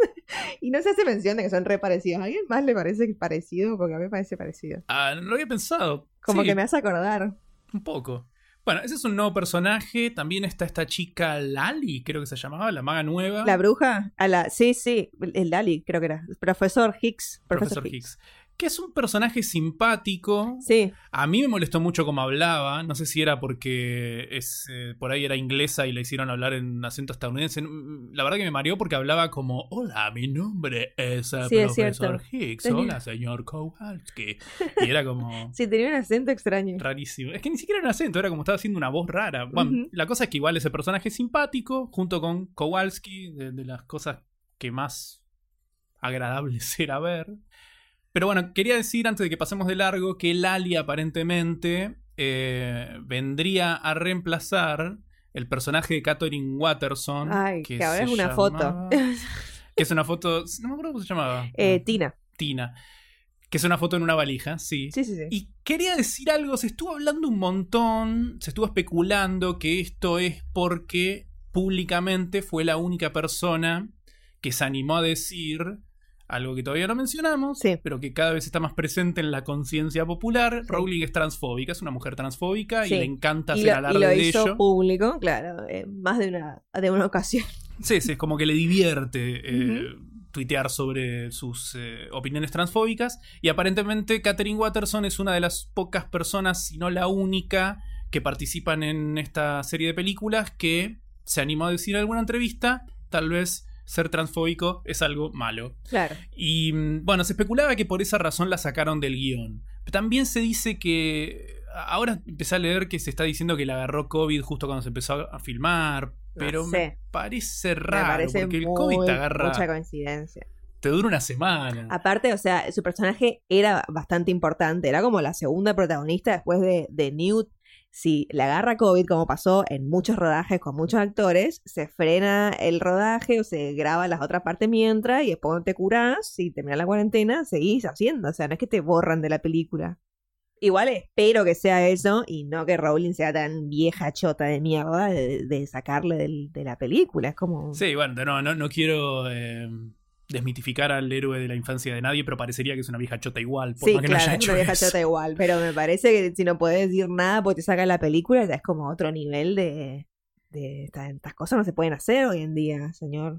[SPEAKER 3] Y no se hace mención de que son re parecidos. ¿A alguien más le parece parecido? Porque a mí me parece parecido.
[SPEAKER 2] Ah, no lo había pensado.
[SPEAKER 3] Como
[SPEAKER 2] Sí,
[SPEAKER 3] que me hace acordar.
[SPEAKER 2] un poco. Bueno, ese es un nuevo personaje. También está esta chica Lali, creo que se llamaba, la maga nueva.
[SPEAKER 3] La bruja, a la, sí, sí, el Lali, creo que era. Profesor Hicks. Profesor,
[SPEAKER 2] Profesor
[SPEAKER 3] Hicks.
[SPEAKER 2] Hicks. Que es un personaje simpático.
[SPEAKER 3] Sí,
[SPEAKER 2] A mí me molestó mucho cómo hablaba. No sé si era porque es, eh, por ahí era inglesa y la hicieron hablar en acento estadounidense. Mm, La verdad que me mareó porque hablaba como: hola, mi nombre es el
[SPEAKER 3] Sí, es
[SPEAKER 2] profesor
[SPEAKER 3] cierto.
[SPEAKER 2] Hicks.
[SPEAKER 3] Tenía-
[SPEAKER 2] Hola, señor Kowalski. Y era como
[SPEAKER 3] sí, tenía un acento extraño.
[SPEAKER 2] rarísimo. Es que ni siquiera era un acento, era como estaba haciendo una voz rara. Bueno,
[SPEAKER 3] Ujú.
[SPEAKER 2] la cosa es que igual ese personaje es simpático, junto con Kowalski, de, de las cosas que más agradables era ver. Pero bueno, quería decir antes de que pasemos de largo que Lali aparentemente eh, vendría a reemplazar el personaje de Catherine Watterson.
[SPEAKER 3] Ay, que ahora
[SPEAKER 2] se
[SPEAKER 3] es una
[SPEAKER 2] llamaba-
[SPEAKER 3] foto.
[SPEAKER 2] Que es una foto. No me acuerdo cómo se llamaba.
[SPEAKER 3] Eh, Tina.
[SPEAKER 2] Tina. Que es una foto en una valija, sí.
[SPEAKER 3] Sí, sí, sí.
[SPEAKER 2] Y quería decir algo, se estuvo hablando un montón, se estuvo especulando que esto es porque públicamente fue la única persona que se animó a decir algo que todavía no mencionamos,
[SPEAKER 3] Sí.
[SPEAKER 2] pero que cada vez está más presente en la conciencia popular.
[SPEAKER 3] Sí.
[SPEAKER 2] Rowling es transfóbica, es una mujer transfóbica
[SPEAKER 3] Sí.
[SPEAKER 2] y le encanta
[SPEAKER 3] Y
[SPEAKER 2] hacer
[SPEAKER 3] lo, y
[SPEAKER 2] alarde
[SPEAKER 3] lo
[SPEAKER 2] de
[SPEAKER 3] hizo
[SPEAKER 2] ello.
[SPEAKER 3] público, claro, eh, más de una, de una ocasión.
[SPEAKER 2] Sí, sí, es como que le divierte eh, tuitear sobre sus eh, opiniones transfóbicas. Y aparentemente Catherine Watterson es una de las pocas personas, si no la única, que participan en esta serie de películas que se animó a decir en alguna entrevista, tal vez ser transfóbico es algo malo.
[SPEAKER 3] Claro.
[SPEAKER 2] Y mm, bueno, se especulaba que por esa razón la sacaron del guión. Pero también se dice que... Ahora empecé a leer que se está diciendo que le agarró COVID justo cuando se empezó a filmar. Pero
[SPEAKER 3] No
[SPEAKER 2] me
[SPEAKER 3] sé.
[SPEAKER 2] parece
[SPEAKER 3] Me
[SPEAKER 2] raro,
[SPEAKER 3] parece
[SPEAKER 2] porque el
[SPEAKER 3] muy,
[SPEAKER 2] COVID te agarra...
[SPEAKER 3] mucha coincidencia.
[SPEAKER 2] Te dura una semana.
[SPEAKER 3] Aparte, o sea, su personaje era bastante importante. Era como la segunda protagonista después de, de Newt. Si le agarra COVID, como pasó en muchos rodajes con muchos actores, se frena el rodaje o se graba las otras partes mientras y después cuando te curás y termina la cuarentena, seguís haciendo. O sea, no es que te borran de la película. Igual espero que sea eso y no que Rowling sea tan vieja chota de mierda de, de sacarle del- de la película. Es como...
[SPEAKER 2] Sí, bueno, no, no, no quiero eh, desmitificar al héroe de la infancia de nadie, pero parecería que es una vieja chota igual. Por
[SPEAKER 3] Sí,
[SPEAKER 2] más que no
[SPEAKER 3] claro,
[SPEAKER 2] haya
[SPEAKER 3] es
[SPEAKER 2] hecho
[SPEAKER 3] una vieja
[SPEAKER 2] eso.
[SPEAKER 3] chota igual, pero me parece que si no podés decir nada porque te sacan la película, ya es como otro nivel de... de esta- estas cosas no se pueden hacer hoy en día, señor.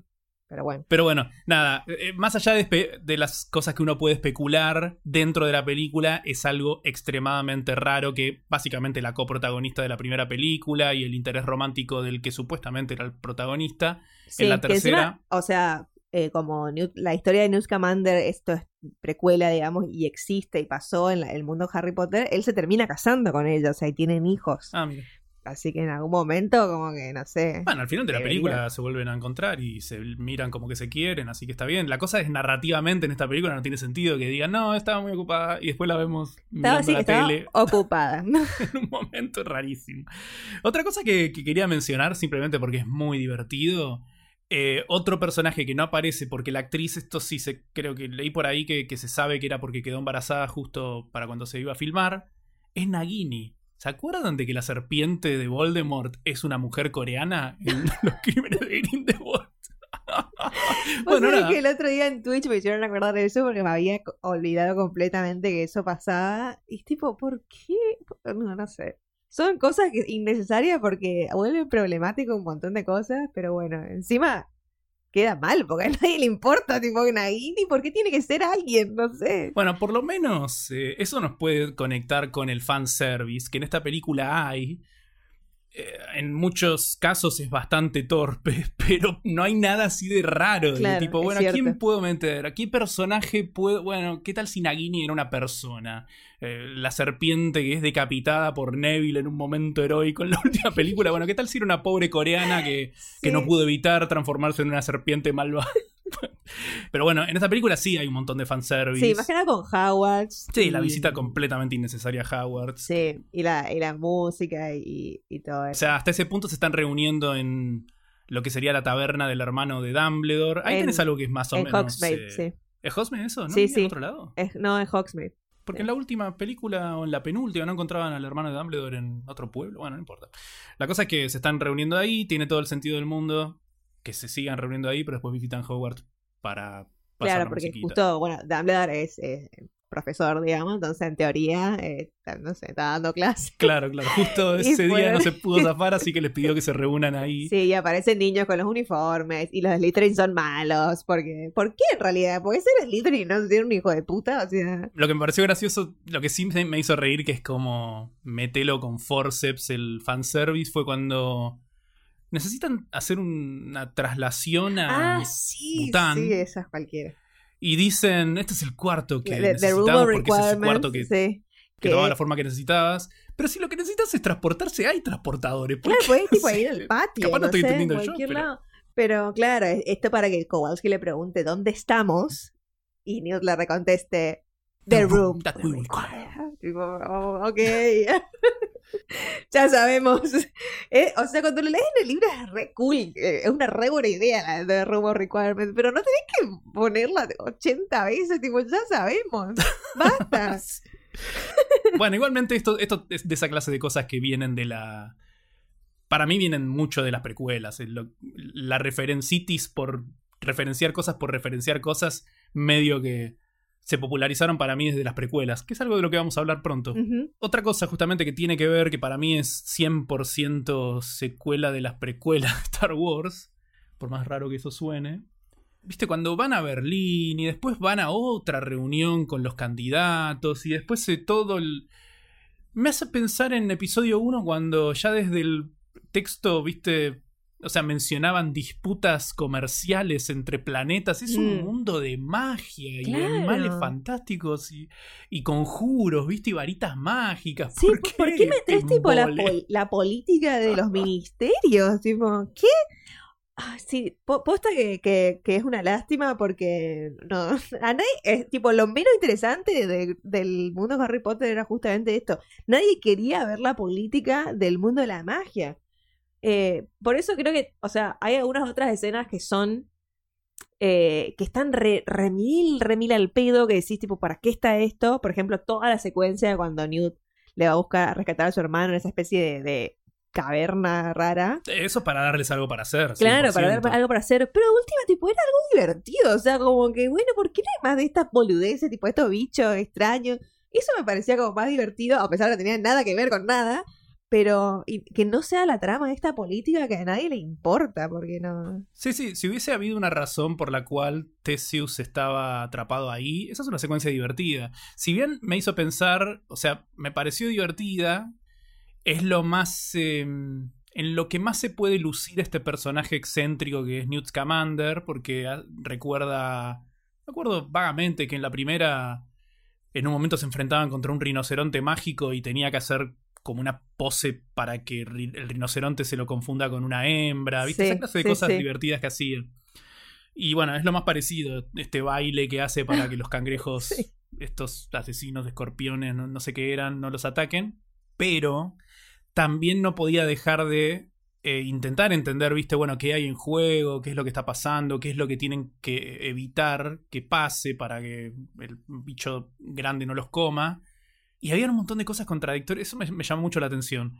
[SPEAKER 3] Pero bueno.
[SPEAKER 2] Pero bueno, nada, eh, más allá de, espe- de las cosas que uno puede especular dentro de la película, es algo extremadamente raro que básicamente la coprotagonista de la primera película y el interés romántico del que supuestamente era el protagonista,
[SPEAKER 3] Sí,
[SPEAKER 2] en la
[SPEAKER 3] que
[SPEAKER 2] tercera...
[SPEAKER 3] encima, o sea, eh, como Newt- la historia de Newt Scamander, esto es precuela, digamos, y existe y pasó en la- el mundo de Harry Potter, él se termina casando con ella, o sea, y tienen hijos.
[SPEAKER 2] Ah, mira.
[SPEAKER 3] Así que en algún momento, como que, no sé.
[SPEAKER 2] Bueno, al final de la
[SPEAKER 3] debería.
[SPEAKER 2] película se vuelven a encontrar y se miran como que se quieren, así que está bien. La cosa es narrativamente en esta película no tiene sentido que digan, no, estaba muy ocupada y después la vemos
[SPEAKER 3] Estaba
[SPEAKER 2] mirando
[SPEAKER 3] así,
[SPEAKER 2] la
[SPEAKER 3] estaba
[SPEAKER 2] tele
[SPEAKER 3] ocupada.
[SPEAKER 2] en un momento rarísimo. Otra cosa que, que quería mencionar, simplemente porque es muy divertido, eh, otro personaje que no aparece porque la actriz, esto sí se, creo que leí por ahí que, que se sabe que era porque quedó embarazada justo para cuando se iba a filmar, es Nagini. ¿Se acuerdan de que la serpiente de Voldemort es una mujer coreana en Los Crímenes de Grindelwald?
[SPEAKER 3] Bueno, sabés que el otro día en Twitch me hicieron acordar de eso porque me había co- olvidado completamente que eso pasaba. Y es tipo, ¿por qué? No, no sé. Son cosas que innecesarias porque vuelven problemático un montón de cosas, pero bueno, encima queda mal porque a nadie le importa, tipo, Nagini, ¿por qué tiene que ser alguien? No sé.
[SPEAKER 2] Bueno, por lo menos eh, eso nos puede conectar con el fanservice, que en esta película hay. Eh, en muchos casos es bastante torpe, pero no hay nada así de raro. De
[SPEAKER 3] Claro,
[SPEAKER 2] tipo,
[SPEAKER 3] es
[SPEAKER 2] bueno, ¿a quién
[SPEAKER 3] cierto.
[SPEAKER 2] puedo meter? ¿A qué personaje puedo...? Bueno, ¿qué tal si Nagini era una persona? Eh, la serpiente que es decapitada por Neville en un momento heroico en la última película. Bueno, ¿qué tal si era una pobre coreana que, que
[SPEAKER 3] Sí.
[SPEAKER 2] no pudo evitar transformarse en una serpiente malvada? Pero bueno, en esta película sí hay un montón de fanservice.
[SPEAKER 3] Sí, más que nada con Howard.
[SPEAKER 2] Sí, la
[SPEAKER 3] y-
[SPEAKER 2] visita completamente innecesaria a Hogwarts.
[SPEAKER 3] Sí, y la, y la música y, y todo
[SPEAKER 2] O
[SPEAKER 3] eso.
[SPEAKER 2] sea, hasta ese punto se están reuniendo en lo que sería la taberna del hermano de Dumbledore. Ahí
[SPEAKER 3] En-
[SPEAKER 2] tenés algo que es más o
[SPEAKER 3] en
[SPEAKER 2] menos...
[SPEAKER 3] Hogsmeade,
[SPEAKER 2] eh,
[SPEAKER 3] sí.
[SPEAKER 2] ¿Es Hogsmeade eso? ¿No?
[SPEAKER 3] Sí,
[SPEAKER 2] ¿Vivía
[SPEAKER 3] sí.
[SPEAKER 2] en otro lado?
[SPEAKER 3] Es, no, es Hogsmeade.
[SPEAKER 2] Porque en la última película o en la penúltima no encontraban al hermano de Dumbledore en otro pueblo. Bueno, no importa. La cosa es que se están reuniendo ahí, tiene todo el sentido del mundo que se sigan reuniendo ahí, pero después visitan Hogwarts para pasar
[SPEAKER 3] Claro,
[SPEAKER 2] la
[SPEAKER 3] porque
[SPEAKER 2] musiquita.
[SPEAKER 3] justo, bueno, Dumbledore es eh, profesor, digamos, entonces en teoría, eh, está- no sé, está dando clase.
[SPEAKER 2] Claro, claro. Justo
[SPEAKER 3] Y
[SPEAKER 2] ese día
[SPEAKER 3] fueron-
[SPEAKER 2] no se pudo zafar, así que les pidió que se reúnan ahí.
[SPEAKER 3] Sí, y aparecen niños con los uniformes y los de Slytherin son malos. Porque, ¿por qué en realidad? Porque ser Slytherin y no ser un hijo de puta, o sea...
[SPEAKER 2] Lo que me pareció gracioso, lo que sí me me hizo reír, que es como metelo con forceps el fanservice, fue cuando necesitan hacer una traslación a
[SPEAKER 3] Ah, sí,
[SPEAKER 2] Bután.
[SPEAKER 3] sí, esa es cualquiera.
[SPEAKER 2] Y dicen, este es el cuarto que
[SPEAKER 3] The, the
[SPEAKER 2] necesitamos
[SPEAKER 3] Room of
[SPEAKER 2] porque ese es el cuarto
[SPEAKER 3] Requirements,
[SPEAKER 2] que,
[SPEAKER 3] sí.
[SPEAKER 2] que
[SPEAKER 3] que-
[SPEAKER 2] tomaba la forma que necesitabas. Pero si lo que necesitas es transportarse, hay transportadores. ¿por
[SPEAKER 3] Claro,
[SPEAKER 2] qué?
[SPEAKER 3] pues tipo
[SPEAKER 2] Sí.
[SPEAKER 3] ahí en el patio,
[SPEAKER 2] Capaz no estoy
[SPEAKER 3] sé, en
[SPEAKER 2] entendiendo yo,
[SPEAKER 3] cualquier
[SPEAKER 2] pero-
[SPEAKER 3] lado. Pero claro, es- esto para que Kowalski le pregunte ¿dónde estamos? Y Newt le reconteste The,
[SPEAKER 2] The
[SPEAKER 3] room,
[SPEAKER 2] room that we
[SPEAKER 3] require. Tipo, oh, ok. Ya sabemos. Eh, o sea, cuando lo lees en el libro es re cool. eh, es una re buena idea la de Room of Requirements. Pero no tenés que ponerla ochenta veces. Tipo, ya sabemos. Basta.
[SPEAKER 2] Bueno, igualmente esto, esto es de esa clase de cosas que vienen de la... Para mí vienen mucho de las precuelas. El- lo- la referencitis por referenciar cosas por referenciar cosas, medio que se popularizaron para mí desde las precuelas, que es algo de lo que vamos a hablar pronto.
[SPEAKER 3] Ujú.
[SPEAKER 2] Otra cosa justamente que tiene que ver, que para mí es cien por ciento secuela de las precuelas de Star Wars, por más raro que eso suene. Viste, cuando van a Berlín y después van a otra reunión con los candidatos y después de todo el... Me hace pensar en episodio uno cuando ya desde el texto, viste, o sea, mencionaban disputas comerciales entre planetas. Es un
[SPEAKER 3] Mm.
[SPEAKER 2] mundo de magia y de
[SPEAKER 3] Claro.
[SPEAKER 2] animales fantásticos y, y conjuros, viste, y varitas mágicas.
[SPEAKER 3] Sí,
[SPEAKER 2] ¿por
[SPEAKER 3] ¿por,
[SPEAKER 2] qué,
[SPEAKER 3] ¿por qué metés tipo la,
[SPEAKER 2] embole?
[SPEAKER 3] pol- la política de los ministerios? Tipo, ¿qué? Ah, sí, po- posta que, que, que es una lástima porque no, a nadie, es, tipo, lo menos interesante de- del mundo de Harry Potter era justamente esto. Nadie quería ver la política del mundo de la magia. Eh, por eso creo que, o sea, hay algunas otras escenas que son eh, que están re, remil, remil al pedo, que decís, tipo, ¿para qué está esto? Por ejemplo, toda la secuencia cuando Newt le va a buscar a rescatar a su hermano en esa especie de, de caverna rara.
[SPEAKER 2] Eso para darles algo para hacer.
[SPEAKER 3] Claro, para
[SPEAKER 2] cien por ciento.
[SPEAKER 3] ver algo para hacer. Pero última, tipo, era algo divertido. O sea, como que, bueno, ¿por qué no hay más de estas boludeces, tipo, estos bichos extraños? Eso me parecía como más divertido, a pesar de que no tenía nada que ver con nada. pero y que no sea la trama de esta política que a nadie le importa, porque no...
[SPEAKER 2] Sí, sí, si hubiese habido una razón por la cual Theseus estaba atrapado ahí, esa es una secuencia divertida. Si bien me hizo pensar, o sea, me pareció divertida, es lo más... Eh, en lo que más se puede lucir este personaje excéntrico que es Newt Scamander, porque recuerda... Me acuerdo vagamente que en la primera, en un momento se enfrentaban contra un rinoceronte mágico y tenía que hacer como una pose para que el rinoceronte se lo confunda con una hembra. ¿Viste?
[SPEAKER 3] Sí,
[SPEAKER 2] Esa clase de
[SPEAKER 3] sí,
[SPEAKER 2] cosas
[SPEAKER 3] sí.
[SPEAKER 2] divertidas que hacían. Y bueno, es lo más parecido, este baile que hace para que los cangrejos, sí. estos asesinos de escorpiones, no, no sé qué eran, no los ataquen. Pero también no podía dejar de eh, intentar entender, viste, bueno, qué hay en juego, qué es lo que está pasando, qué es lo que tienen que evitar que pase para que el bicho grande no los coma. Y había un montón de cosas contradictorias. Eso me, me llamó mucho la atención.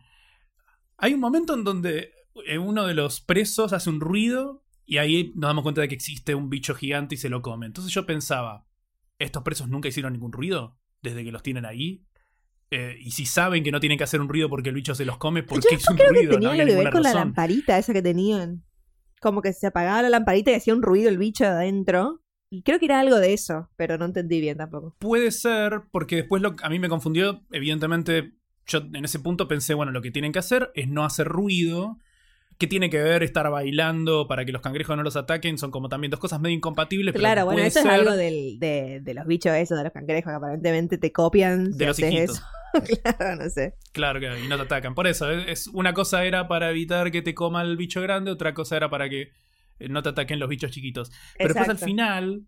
[SPEAKER 2] Hay un momento en donde uno de los presos hace un ruido y ahí nos damos cuenta de que existe un bicho gigante y se lo come. Entonces yo pensaba, ¿estos presos nunca hicieron ningún ruido desde que los tienen ahí? Eh, y si saben que no tienen que hacer un ruido porque el bicho se los come, ¿por
[SPEAKER 3] yo
[SPEAKER 2] qué hizo un
[SPEAKER 3] creo
[SPEAKER 2] ruido?
[SPEAKER 3] Que tenía
[SPEAKER 2] no había
[SPEAKER 3] que ver
[SPEAKER 2] ninguna
[SPEAKER 3] con
[SPEAKER 2] razón.
[SPEAKER 3] la lamparita esa que tenían. Como que se apagaba la lamparita y hacía un ruido el bicho de adentro. Y creo que era algo de eso, pero no entendí bien tampoco.
[SPEAKER 2] Puede ser, porque después lo, a mí me confundió. Evidentemente, yo en ese punto pensé, bueno, lo que tienen que hacer es no hacer ruido. ¿Qué tiene que ver estar bailando para que los cangrejos no los ataquen? Son como también dos cosas medio incompatibles.
[SPEAKER 3] Claro,
[SPEAKER 2] pero
[SPEAKER 3] bueno,
[SPEAKER 2] puede
[SPEAKER 3] eso
[SPEAKER 2] ser
[SPEAKER 3] es algo del, de, de los bichos esos, de los cangrejos, que aparentemente te copian si
[SPEAKER 2] de los
[SPEAKER 3] haces
[SPEAKER 2] hijitos.
[SPEAKER 3] eso. Claro, no sé.
[SPEAKER 2] Claro, claro, y no te atacan. Por eso, es, una cosa era para evitar que te coma el bicho grande, otra cosa era para que no te ataquen los bichos chiquitos. Pero
[SPEAKER 3] Exacto.
[SPEAKER 2] después al final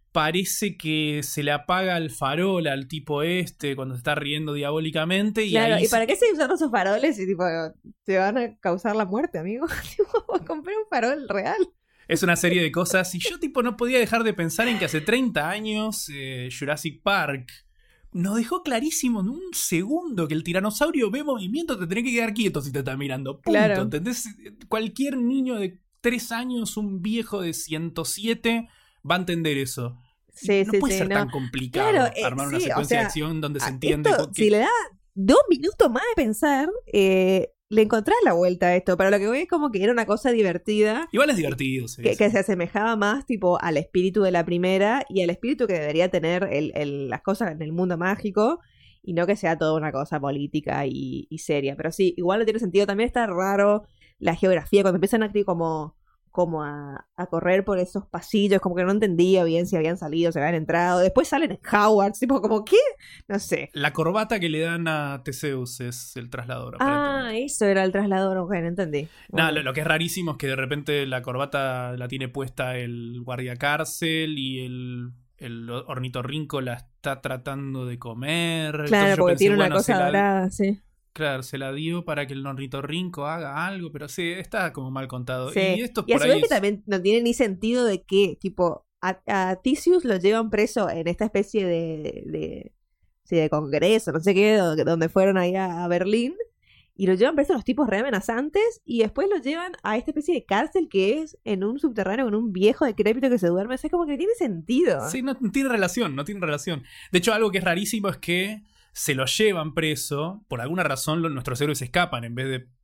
[SPEAKER 2] parece que se le apaga el farol al tipo este cuando se está riendo diabólicamente. Y
[SPEAKER 3] claro,
[SPEAKER 2] ahí
[SPEAKER 3] ¿y para
[SPEAKER 2] se...
[SPEAKER 3] qué se usan esos faroles y tipo te van a causar la muerte, amigo? Compré un farol real.
[SPEAKER 2] Es una serie de cosas. Y yo tipo no podía dejar de pensar en que hace treinta años eh, Jurassic Park nos dejó clarísimo en un segundo que el tiranosaurio ve movimiento, te tenés que quedar quieto si te está mirando. Punto.
[SPEAKER 3] Claro.
[SPEAKER 2] ¿Entendés? Cualquier niño de tres años, un viejo de ciento siete va a entender eso.
[SPEAKER 3] Sí,
[SPEAKER 2] no
[SPEAKER 3] sí,
[SPEAKER 2] puede
[SPEAKER 3] sí,
[SPEAKER 2] ser
[SPEAKER 3] no.
[SPEAKER 2] tan complicado
[SPEAKER 3] Claro, eh,
[SPEAKER 2] armar una
[SPEAKER 3] sí,
[SPEAKER 2] secuencia
[SPEAKER 3] o sea,
[SPEAKER 2] de acción donde se entiende
[SPEAKER 3] esto,
[SPEAKER 2] que...
[SPEAKER 3] si le da dos minutos más de pensar, eh, le encontrás la vuelta a esto. Pero lo que voy es como que era una cosa divertida.
[SPEAKER 2] Igual es divertido, sí,
[SPEAKER 3] que,
[SPEAKER 2] sí.
[SPEAKER 3] que se asemejaba más tipo al espíritu de la primera y al espíritu que debería tener el, el, las cosas en el mundo mágico. Y no que sea toda una cosa política y, y seria. Pero sí, igual no tiene sentido. También está raro la geografía. Cuando empiezan a como... como a, a correr por esos pasillos, como que no entendía bien si habían salido, si habían entrado. Después salen en Hogwarts, tipo, como, ¿qué? No sé.
[SPEAKER 2] La corbata que le dan a Theseus es el traslador.
[SPEAKER 3] Ah, eso era el traslador, ok, no entendí.
[SPEAKER 2] No,
[SPEAKER 3] Bueno.
[SPEAKER 2] lo, lo que es rarísimo es que de repente la corbata la tiene puesta el guardia cárcel y el, el ornitorrinco la está tratando de comer.
[SPEAKER 3] Claro,
[SPEAKER 2] Entonces yo
[SPEAKER 3] porque
[SPEAKER 2] pensé,
[SPEAKER 3] tiene una
[SPEAKER 2] bueno,
[SPEAKER 3] cosa
[SPEAKER 2] se la-
[SPEAKER 3] dorada, sí.
[SPEAKER 2] Claro, se la dio para que el ornitorrinco haga algo, pero sí, está como mal contado.
[SPEAKER 3] Sí.
[SPEAKER 2] Y esto
[SPEAKER 3] Y a
[SPEAKER 2] por
[SPEAKER 3] su
[SPEAKER 2] ahí
[SPEAKER 3] vez que
[SPEAKER 2] es-
[SPEAKER 3] también no tiene ni sentido de que, tipo, a, a Theseus lo llevan preso en esta especie de, de, sí, de congreso, no sé qué, donde, donde fueron ahí a, a Berlín, y lo llevan preso los tipos re amenazantes, y después lo llevan a esta especie de cárcel que es en un subterráneo con un viejo decrépito que se duerme. O sea, es como que tiene sentido.
[SPEAKER 2] Sí, no, no tiene relación, no tiene relación. De hecho, algo que es rarísimo es que se lo llevan preso, por alguna razón lo- nuestros héroes escapan en vez de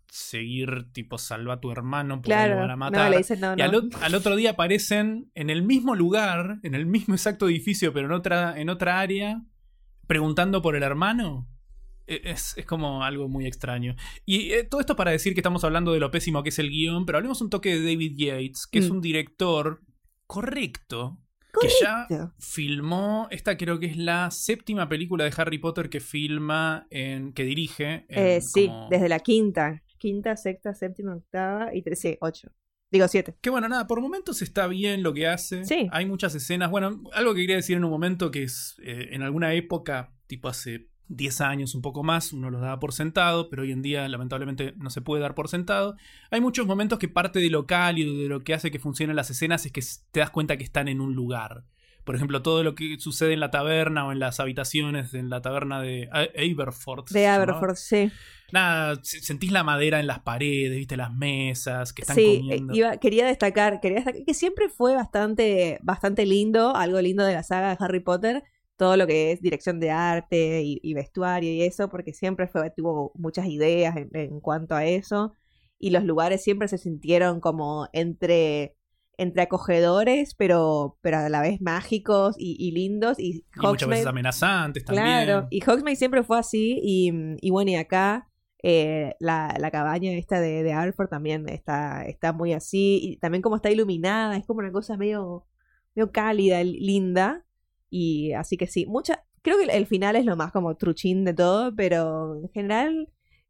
[SPEAKER 2] seguir tipo salva a tu hermano porque
[SPEAKER 3] Claro,
[SPEAKER 2] lo van a
[SPEAKER 3] no,
[SPEAKER 2] matar.
[SPEAKER 3] le dicen no,
[SPEAKER 2] Y
[SPEAKER 3] no.
[SPEAKER 2] al, ot- al otro día aparecen en el mismo lugar, en el mismo exacto edificio, pero en otra, en otra área, preguntando por el hermano. E- Es, es como algo muy extraño. Y eh, todo esto para decir que estamos hablando de lo pésimo que es el guión, pero hablemos un toque de David Yates, que es
[SPEAKER 3] Mm.
[SPEAKER 2] un director correcto, que ya
[SPEAKER 3] Correcto.
[SPEAKER 2] filmó, esta creo que es la séptima película de Harry Potter que filma, en, que dirige. en
[SPEAKER 3] Eh, sí,
[SPEAKER 2] como-
[SPEAKER 3] desde la quinta. Quinta, sexta, séptima, octava y tres, sí, ocho. Digo, siete.
[SPEAKER 2] Que bueno, nada, por momentos está bien lo que hace.
[SPEAKER 3] Sí.
[SPEAKER 2] Hay muchas escenas. Bueno, algo que quería decir en un momento que es, eh, en alguna época, tipo hace diez años, un poco más, uno los daba por sentado, pero hoy en día lamentablemente no se puede dar por sentado. Hay muchos momentos que parte de lo cálido, de lo que hace que funcionen las escenas, es que te das cuenta que están en un lugar. Por ejemplo, todo lo que sucede en la taberna o en las habitaciones, en la taberna de A- Aberforth. ¿se
[SPEAKER 3] De
[SPEAKER 2] llamaba?
[SPEAKER 3] Aberforth, sí.
[SPEAKER 2] Nada, se- sentís la madera en las paredes, viste las mesas que están
[SPEAKER 3] Sí,
[SPEAKER 2] comiendo.
[SPEAKER 3] eh, iba, quería destacar, quería destacar que siempre fue bastante, bastante lindo, algo lindo de la saga de Harry Potter, todo lo que es dirección de arte y, y vestuario y eso, porque siempre fue, tuvo muchas ideas en, en cuanto a eso, y los lugares siempre se sintieron como entre, entre acogedores, pero, pero a la vez mágicos y, y lindos, y,
[SPEAKER 2] y muchas veces amenazantes también.
[SPEAKER 3] Claro, y Hogsmeade siempre fue así, y, y bueno, y acá eh, la, la cabaña esta de, de Alford también está, está muy así, y también como está iluminada, es como una cosa medio, medio cálida, linda, y así que sí, mucha, creo que el final es lo más como truchín de todo, pero en general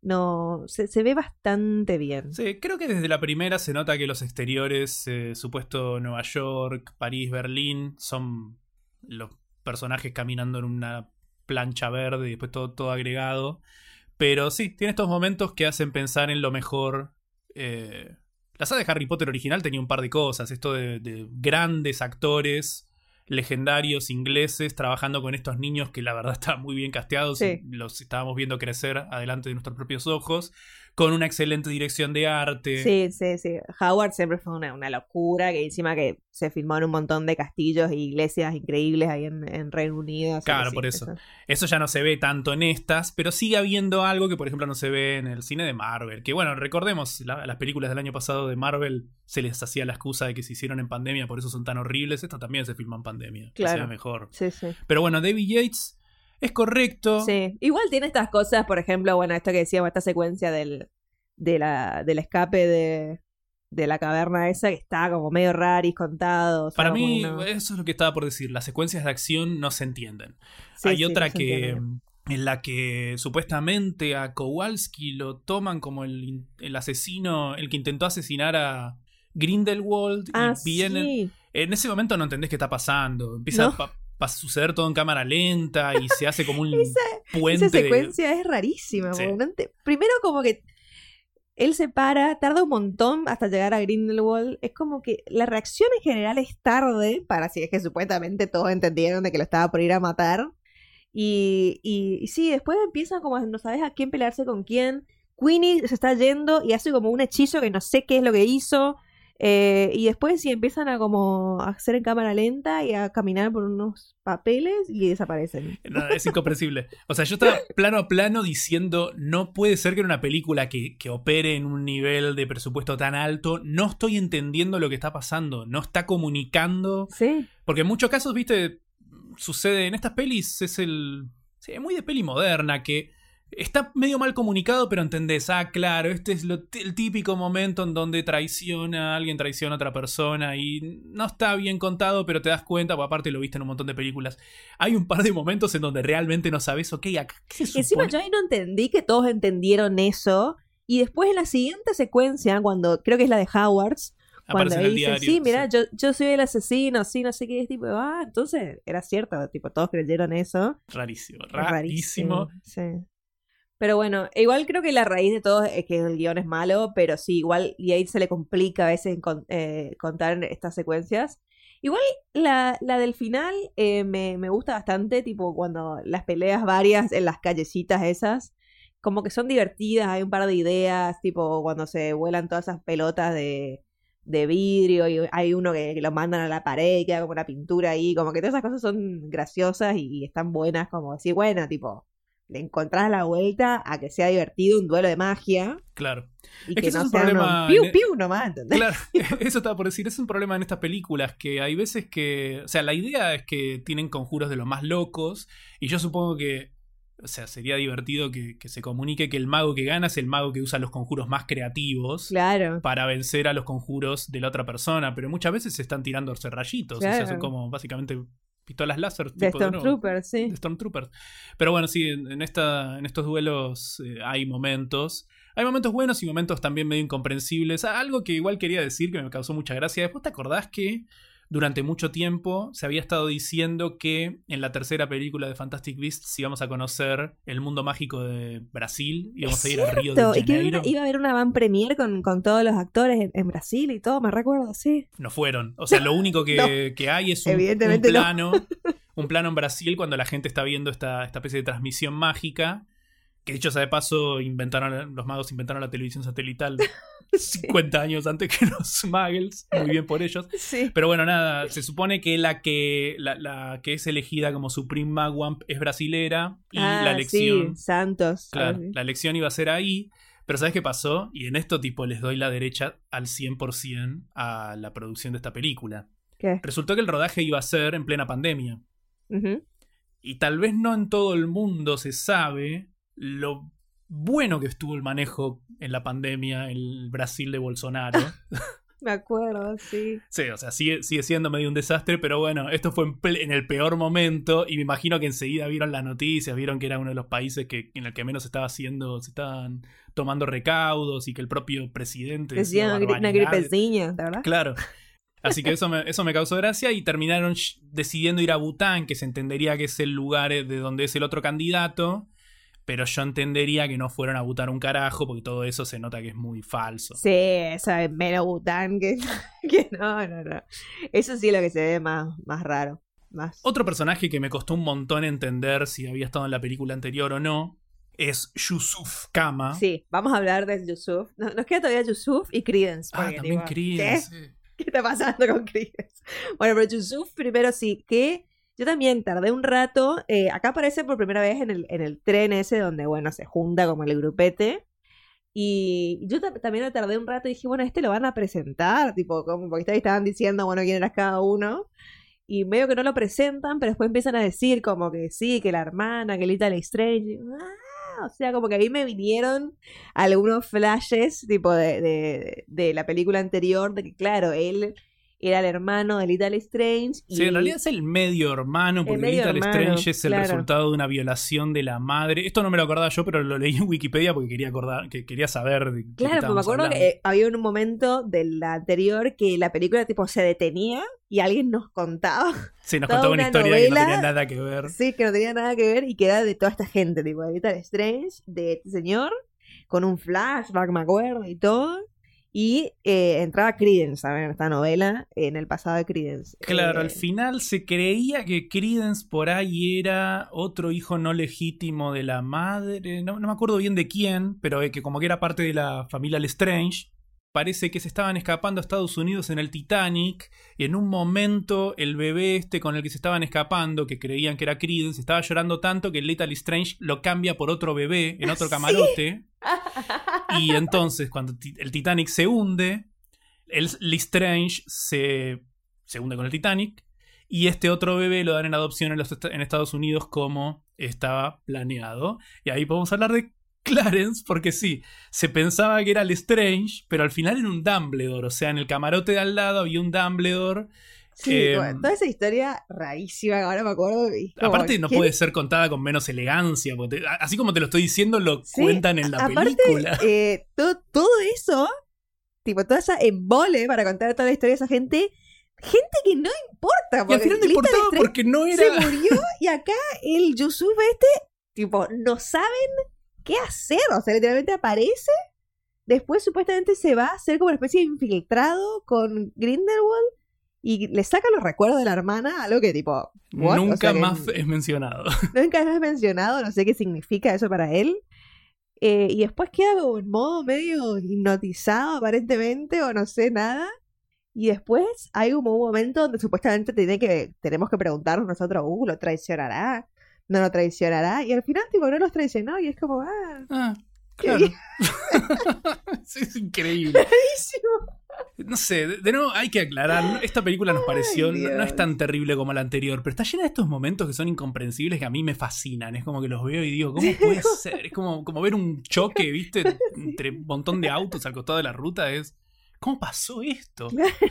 [SPEAKER 3] no se, se ve bastante bien.
[SPEAKER 2] Sí, creo que desde la primera se nota que los exteriores, eh, supuesto Nueva York, París, Berlín, son los personajes caminando en una plancha verde y después todo, todo agregado. Pero sí, tiene estos momentos que hacen pensar en lo mejor. Eh, la saga de Harry Potter original tenía un par de cosas. Esto de, de grandes actores legendarios ingleses trabajando con estos niños que la verdad estaban muy bien casteados.
[SPEAKER 3] Sí.
[SPEAKER 2] Y los estábamos viendo crecer adelante de nuestros propios ojos. Con una excelente dirección de arte.
[SPEAKER 3] Sí, sí, sí. Howard siempre fue una, una locura, que encima que se filmó en un montón de castillos e iglesias increíbles ahí en, en Reino Unido.
[SPEAKER 2] Claro,
[SPEAKER 3] sí,
[SPEAKER 2] por eso.
[SPEAKER 3] eso.
[SPEAKER 2] Eso ya no se ve tanto en estas, pero sigue habiendo algo que, por ejemplo, no se ve en el cine de Marvel. Que, bueno, recordemos, la, las películas del año pasado de Marvel se les hacía la excusa de que se hicieron en pandemia, por eso son tan horribles. Esta también se filmó en pandemia.
[SPEAKER 3] Claro.
[SPEAKER 2] Que sea mejor.
[SPEAKER 3] Sí, sí.
[SPEAKER 2] Pero bueno, David Yates es correcto.
[SPEAKER 3] Sí. Igual tiene estas cosas, por ejemplo, bueno, esto que decíamos, esta secuencia del, de la, del escape de, de la caverna esa, que está como medio raris contado.
[SPEAKER 2] Para
[SPEAKER 3] ¿sabes?
[SPEAKER 2] mí,
[SPEAKER 3] Como no...
[SPEAKER 2] eso es lo que estaba por decir. Las secuencias de acción no se entienden.
[SPEAKER 3] Sí,
[SPEAKER 2] Hay
[SPEAKER 3] sí,
[SPEAKER 2] otra
[SPEAKER 3] no se
[SPEAKER 2] que...
[SPEAKER 3] entiende.
[SPEAKER 2] en la que supuestamente a Kowalski lo toman como el, el asesino, el que intentó asesinar a Grindelwald.
[SPEAKER 3] Ah,
[SPEAKER 2] y vienen...
[SPEAKER 3] sí.
[SPEAKER 2] En ese momento no entendés qué está pasando. Empieza
[SPEAKER 3] No.
[SPEAKER 2] a, pa- a suceder todo en cámara lenta y se hace como un
[SPEAKER 3] Esa-
[SPEAKER 2] puente.
[SPEAKER 3] Esa
[SPEAKER 2] de-
[SPEAKER 3] secuencia es rarísima.
[SPEAKER 2] Sí.
[SPEAKER 3] porque no ente- Primero como que él se para, tarda un montón hasta llegar a Grindelwald. Es como que la reacción en general es tarde, para si es que supuestamente todos entendieron de que lo estaba por ir a matar. Y, y, y sí, después empieza como no sabes a quién pelearse con quién. Queenie se está yendo y hace como un hechizo que no sé qué es lo que hizo. Eh, y después sí empiezan a como a hacer en cámara lenta y a caminar por unos papeles y desaparecen.
[SPEAKER 2] No, es incomprensible. O sea, yo estaba plano a plano diciendo, no puede ser que en una película que, que opere en un nivel de presupuesto tan alto, no estoy entendiendo lo que está pasando, no está comunicando.
[SPEAKER 3] Sí.
[SPEAKER 2] Porque en muchos casos, viste, sucede en estas pelis, es el... Sí, es muy de peli moderna, que está medio mal comunicado, pero entendés, ah, claro, este es lo, el típico momento en donde traiciona, alguien traiciona a otra persona y no está bien contado, pero te das cuenta, pues aparte lo viste en un montón de películas. Hay un par de momentos en donde realmente no sabes, ok, acá, ¿qué se
[SPEAKER 3] Encima
[SPEAKER 2] supone?
[SPEAKER 3] yo ahí no entendí que todos entendieron eso. Y después en la siguiente secuencia, cuando creo que es la de Howards, cuando
[SPEAKER 2] Aparece en el
[SPEAKER 3] dice,
[SPEAKER 2] diario,
[SPEAKER 3] sí, mira,
[SPEAKER 2] sí.
[SPEAKER 3] yo, yo soy el asesino, sí, no sé qué, es tipo, ah, entonces era cierto, tipo, todos creyeron eso.
[SPEAKER 2] Rarísimo,
[SPEAKER 3] Es
[SPEAKER 2] rarísimo.
[SPEAKER 3] Sí. Pero bueno, igual creo que la raíz de todo es que el guión es malo, pero sí, igual y ahí se le complica a veces con, eh, contar estas secuencias. Igual la, la del final eh, me, me gusta bastante, tipo cuando las peleas varias en las callecitas esas, como que son divertidas, hay un par de ideas, tipo cuando se vuelan todas esas pelotas de, de vidrio y hay uno que, que lo mandan a la pared y queda como una pintura ahí, como que todas esas cosas son graciosas y, y están buenas, como decir, bueno, tipo... le encontrás la vuelta a que sea divertido un duelo de magia
[SPEAKER 2] Claro.
[SPEAKER 3] y
[SPEAKER 2] Es que
[SPEAKER 3] que
[SPEAKER 2] ese
[SPEAKER 3] no
[SPEAKER 2] es un
[SPEAKER 3] sea
[SPEAKER 2] problema
[SPEAKER 3] uno piu
[SPEAKER 2] en-
[SPEAKER 3] piu nomás, ¿entendés?
[SPEAKER 2] Claro, eso estaba por decir, es un problema en estas películas, que hay veces que, o sea, la idea es que tienen conjuros de los más locos, y yo supongo que, o sea, sería divertido que, que se comunique que el mago que gana es el mago que usa los conjuros más creativos
[SPEAKER 3] Claro,
[SPEAKER 2] para vencer a los conjuros de la otra persona, pero muchas veces se están tirando rayitos, o sea,
[SPEAKER 3] Claro.
[SPEAKER 2] son como básicamente pistolas láser
[SPEAKER 3] de
[SPEAKER 2] tipo de nuevo.
[SPEAKER 3] Stormtrooper, sí.
[SPEAKER 2] De Stormtroopers. Pero bueno, sí, en, en esta, en estos duelos eh, hay momentos. Hay momentos buenos y momentos también medio incomprensibles. Ah, algo que igual quería decir que me causó mucha gracia. Después te acordás que durante mucho tiempo se había estado diciendo que en la tercera película de Fantastic Beasts íbamos a conocer el mundo mágico de Brasil. Íbamos
[SPEAKER 3] Es
[SPEAKER 2] a ir a Río de
[SPEAKER 3] cierto, y que
[SPEAKER 2] Janeiro.
[SPEAKER 3] iba, iba a haber una van premier con, con todos los actores en, en Brasil y todo, me recuerdo, sí.
[SPEAKER 2] No fueron. O sea, lo único que, que hay es un, un
[SPEAKER 3] Evidentemente no.
[SPEAKER 2] plano. Un plano en Brasil cuando la gente está viendo esta, esta especie de transmisión mágica. Que dicho sea de paso, inventaron, los magos inventaron la televisión satelital
[SPEAKER 3] Sí.
[SPEAKER 2] cincuenta años antes que los muggles. Muy bien por ellos.
[SPEAKER 3] Sí.
[SPEAKER 2] Pero bueno, nada, se supone que la que la, la que es elegida como Supreme Magwamp es brasilera y
[SPEAKER 3] Ah,
[SPEAKER 2] la elección,
[SPEAKER 3] sí, Santos.
[SPEAKER 2] claro,
[SPEAKER 3] algo así.
[SPEAKER 2] la elección iba a ser ahí. Pero ¿sabes qué pasó? Y en esto tipo les doy la derecha al cien por ciento a la producción de esta película.
[SPEAKER 3] ¿Qué?
[SPEAKER 2] Resultó que el rodaje iba a ser en plena pandemia.
[SPEAKER 3] Ujú.
[SPEAKER 2] Y tal vez no en todo el mundo se sabe lo bueno que estuvo el manejo en la pandemia en el Brasil de Bolsonaro.
[SPEAKER 3] Me acuerdo, sí.
[SPEAKER 2] Sí, o sea, sigue, sigue siendo medio un desastre, pero bueno, esto fue en, ple- en el peor momento y me imagino que enseguida vieron las noticias, vieron que era uno de los países que, en el que menos se estaba haciendo, se estaban tomando recaudos y que el propio presidente decía
[SPEAKER 3] Decían una
[SPEAKER 2] barbaridades.
[SPEAKER 3] gripeciña, ¿verdad?
[SPEAKER 2] Claro. Así que eso me, eso me causó gracia y terminaron sh- decidiendo ir a Bután, que se entendería que es el lugar de donde es el otro candidato, pero yo entendería que no fueron a Bután un carajo, porque todo eso se nota que es muy falso.
[SPEAKER 3] Sí, esa es menos Bután que, que no, no, no. Eso sí es lo que se ve más, más raro. Más.
[SPEAKER 2] Otro personaje que me costó un montón entender si había estado en la película anterior o no es Yusuf Kama.
[SPEAKER 3] Sí, vamos a hablar de Yusuf. No- Nos queda todavía Yusuf y Credence.
[SPEAKER 2] Ah,
[SPEAKER 3] porque,
[SPEAKER 2] también
[SPEAKER 3] tipo,
[SPEAKER 2] Credence.
[SPEAKER 3] ¿qué?
[SPEAKER 2] sí.
[SPEAKER 3] ¿Qué está pasando con Credence? Bueno, pero Yusuf primero sí, que yo también tardé un rato. eh, acá aparece por primera vez en el, en el tren ese donde, bueno, se junta como el grupete. Y yo ta- también me tardé un rato y dije, bueno, este lo van a presentar, tipo, como porque ahí estaban diciendo, bueno, quién era cada uno. Y medio que no lo presentan, pero después empiezan a decir como que sí, que la hermana, que Little Strange. Y, ah, o sea, como que ahí me vinieron algunos flashes, tipo, de, de, de la película anterior, de que, claro, él era el hermano de Little Strange. Y
[SPEAKER 2] Sí, en realidad es el medio hermano, porque
[SPEAKER 3] medio
[SPEAKER 2] Little
[SPEAKER 3] hermano,
[SPEAKER 2] Strange es el
[SPEAKER 3] claro.
[SPEAKER 2] resultado de una violación de la madre. Esto no me lo acordaba yo, pero lo leí en Wikipedia porque quería acordar, que quería saber de qué
[SPEAKER 3] Claro, pues me
[SPEAKER 2] estábamos
[SPEAKER 3] acuerdo
[SPEAKER 2] hablando.
[SPEAKER 3] que eh, había un momento de la anterior que la película tipo se detenía y alguien nos contaba,
[SPEAKER 2] Sí, nos
[SPEAKER 3] toda
[SPEAKER 2] contaba una
[SPEAKER 3] una
[SPEAKER 2] historia que no
[SPEAKER 3] novela.
[SPEAKER 2] tenía nada que ver.
[SPEAKER 3] sí, que no tenía nada que ver y que era de toda esta gente, tipo de Little Strange, de este señor, con un flashback, me acuerdo, y todo. Y eh, entraba Credence, ¿saben? Esta novela en el pasado de Credence.
[SPEAKER 2] Claro,
[SPEAKER 3] Eh,
[SPEAKER 2] al final se creía que Credence por ahí era otro hijo no legítimo de la madre. No, no me acuerdo bien de quién, pero eh, que como que era parte de la familia Lestrange. Parece que se estaban escapando a Estados Unidos en el Titanic. Y en un momento el bebé este con el que se estaban escapando, que creían que era Credence, estaba llorando tanto que Little Strange lo cambia por otro bebé en otro camarote. Y entonces, cuando ti- el Titanic se hunde, el Lestrange se, se hunde con el Titanic. Y este otro bebé lo dan en adopción en, los est- en Estados Unidos como estaba planeado. Y ahí podemos hablar de Clarence, porque sí, se pensaba que era Lestrange, pero al final era un Dumbledore. O sea, en el camarote de al lado había un Dumbledore.
[SPEAKER 3] Sí,
[SPEAKER 2] Eh,
[SPEAKER 3] bueno, toda esa historia rarísima que ahora me acuerdo. y como,
[SPEAKER 2] Aparte no
[SPEAKER 3] ¿qué?
[SPEAKER 2] puede ser contada con menos elegancia, porque te- así como te lo estoy diciendo, lo
[SPEAKER 3] Sí,
[SPEAKER 2] cuentan en la
[SPEAKER 3] aparte,
[SPEAKER 2] película.
[SPEAKER 3] eh, todo, todo eso, tipo, toda esa embole para contar toda la historia de esa gente, gente que no importa.
[SPEAKER 2] Y al
[SPEAKER 3] Porque
[SPEAKER 2] final no
[SPEAKER 3] Little
[SPEAKER 2] importaba
[SPEAKER 3] Strange
[SPEAKER 2] porque no era...
[SPEAKER 3] se murió y acá el Yusuf este, tipo, no saben qué hacer. O sea, literalmente aparece, después supuestamente se va a hacer como una especie de infiltrado con Grindelwald y le saca los recuerdos de la hermana, algo que tipo, what?
[SPEAKER 2] Nunca
[SPEAKER 3] O sea, que
[SPEAKER 2] más es mencionado.
[SPEAKER 3] nunca más mencionado, no sé qué significa eso para él. Eh, y después queda como en modo medio hipnotizado aparentemente, o no sé nada. Y después hay como un momento donde supuestamente tiene que, tenemos que preguntarnos nosotros, uh, ¿lo traicionará? ¿No lo traicionará? Y al final, tipo, no los traicionó y es como, ah,
[SPEAKER 2] Ah,
[SPEAKER 3] qué
[SPEAKER 2] claro. Sí, es increíble.
[SPEAKER 3] buenísimo.
[SPEAKER 2] No sé, de, de nuevo hay que aclarar, esta película nos pareció, no, no
[SPEAKER 3] Dios.
[SPEAKER 2] es tan terrible como la anterior, pero está llena de estos momentos que son incomprensibles que a mí me fascinan. Es como que los veo y digo, ¿cómo puede ser? Es como, como ver un choque, ¿viste? Entre un montón de autos al costado de la ruta. Es, ¿cómo pasó esto?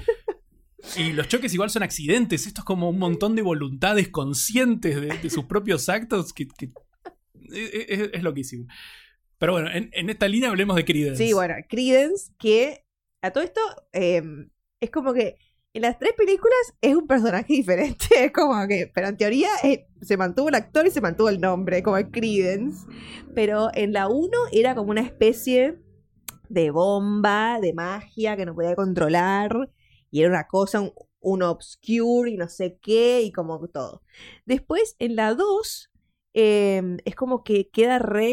[SPEAKER 2] Y los choques igual son accidentes. Esto es como un montón de voluntades conscientes de, de sus propios actos que, que es, es, es loquísimo. Pero bueno, en, en esta línea hablemos de Credence.
[SPEAKER 3] Sí, bueno, Credence, que a todo esto eh, es como que en las tres películas es un personaje diferente. Es como que, pero en teoría eh, se mantuvo el actor y se mantuvo el nombre, como Credence. Pero en la uno era como una especie de bomba, de magia que no podía controlar. Y era una cosa, un, un obscure y no sé qué, y como todo. Después, en la dos, eh, es como que queda re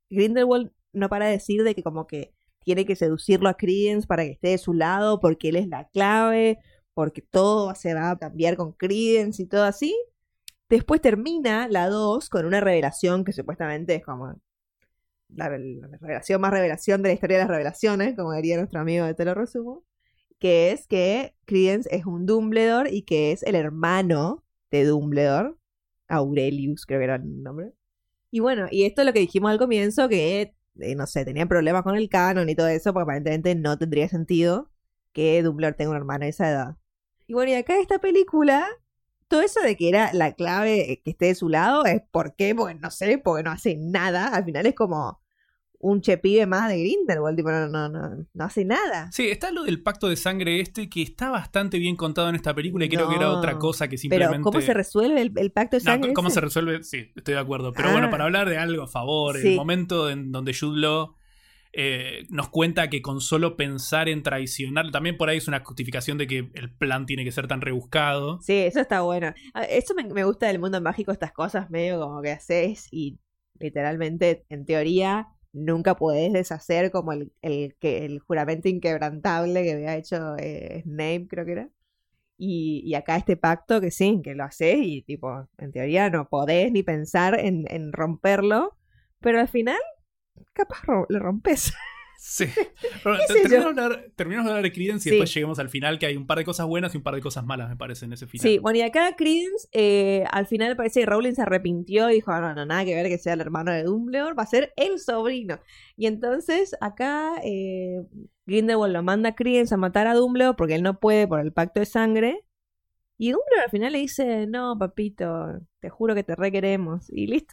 [SPEAKER 3] Grindelwald no para de decir de que como que tiene que seducirlo a Credence para que esté de su lado, porque él es la clave, porque todo se va a cambiar con Credence y todo así. Después termina la dos con una revelación que supuestamente es como la, la revelación más revelación de la historia de las revelaciones, como diría nuestro amigo de Te lo resumo, que es que Credence es un Dumbledore y que es el hermano de Dumbledore, Aurelius creo que era el nombre. Y bueno, y esto es lo que dijimos al comienzo, que, eh, no sé, tenían problemas con el canon y todo eso, porque aparentemente no tendría sentido que Dumbledore tenga un hermano de esa edad. Y bueno, y acá esta película, todo eso de que era la clave que esté de su lado, es ¿por qué? Porque no sé, porque no hace nada. Al final es como un chepibe más de Grindelwald, tipo, no, no, no, no hace nada.
[SPEAKER 2] Sí, está lo del pacto de sangre este, que está bastante bien contado en esta película y creo
[SPEAKER 3] No.
[SPEAKER 2] que era otra cosa que simplemente...
[SPEAKER 3] Pero ¿cómo se resuelve el, el pacto de
[SPEAKER 2] No,
[SPEAKER 3] sangre?
[SPEAKER 2] ¿cómo
[SPEAKER 3] ese?
[SPEAKER 2] se resuelve? Sí, estoy de acuerdo. Pero
[SPEAKER 3] Ah.
[SPEAKER 2] bueno, para hablar de algo a favor,
[SPEAKER 3] Sí.
[SPEAKER 2] el momento en donde Jude Law eh, nos cuenta que con solo pensar en traicionar, también por ahí es una justificación de que el plan tiene que ser tan rebuscado.
[SPEAKER 3] Sí, eso está bueno. A- Eso me, me gusta del mundo mágico, estas cosas medio como que haces y literalmente, en teoría, nunca podés deshacer como el, el, que, el juramento inquebrantable que había hecho eh, Snape, creo que era. Y, y acá este pacto que sí, que lo haces y tipo, en teoría no podés ni pensar en, en romperlo, pero al final capaz ro- lo rompes.
[SPEAKER 2] Sí. Pero
[SPEAKER 3] ¿Qué
[SPEAKER 2] te-
[SPEAKER 3] sé
[SPEAKER 2] terminamos,
[SPEAKER 3] yo?
[SPEAKER 2] de hablar, terminamos de hablar de Credence y
[SPEAKER 3] Sí.
[SPEAKER 2] después lleguemos al final, que hay un par de cosas buenas y un par de cosas malas, me parece, en ese final.
[SPEAKER 3] Sí, bueno, y acá Credence, eh, al final parece que Rowling se arrepintió y dijo, no, no, nada que ver que sea el hermano de Dumbledore, va a ser el sobrino. Y entonces acá eh, Grindelwald lo manda a Credence a matar a Dumbledore porque él no puede por el pacto de sangre. Y Dumbledore al final le dice, no, papito, te juro que te requeremos. Y listo.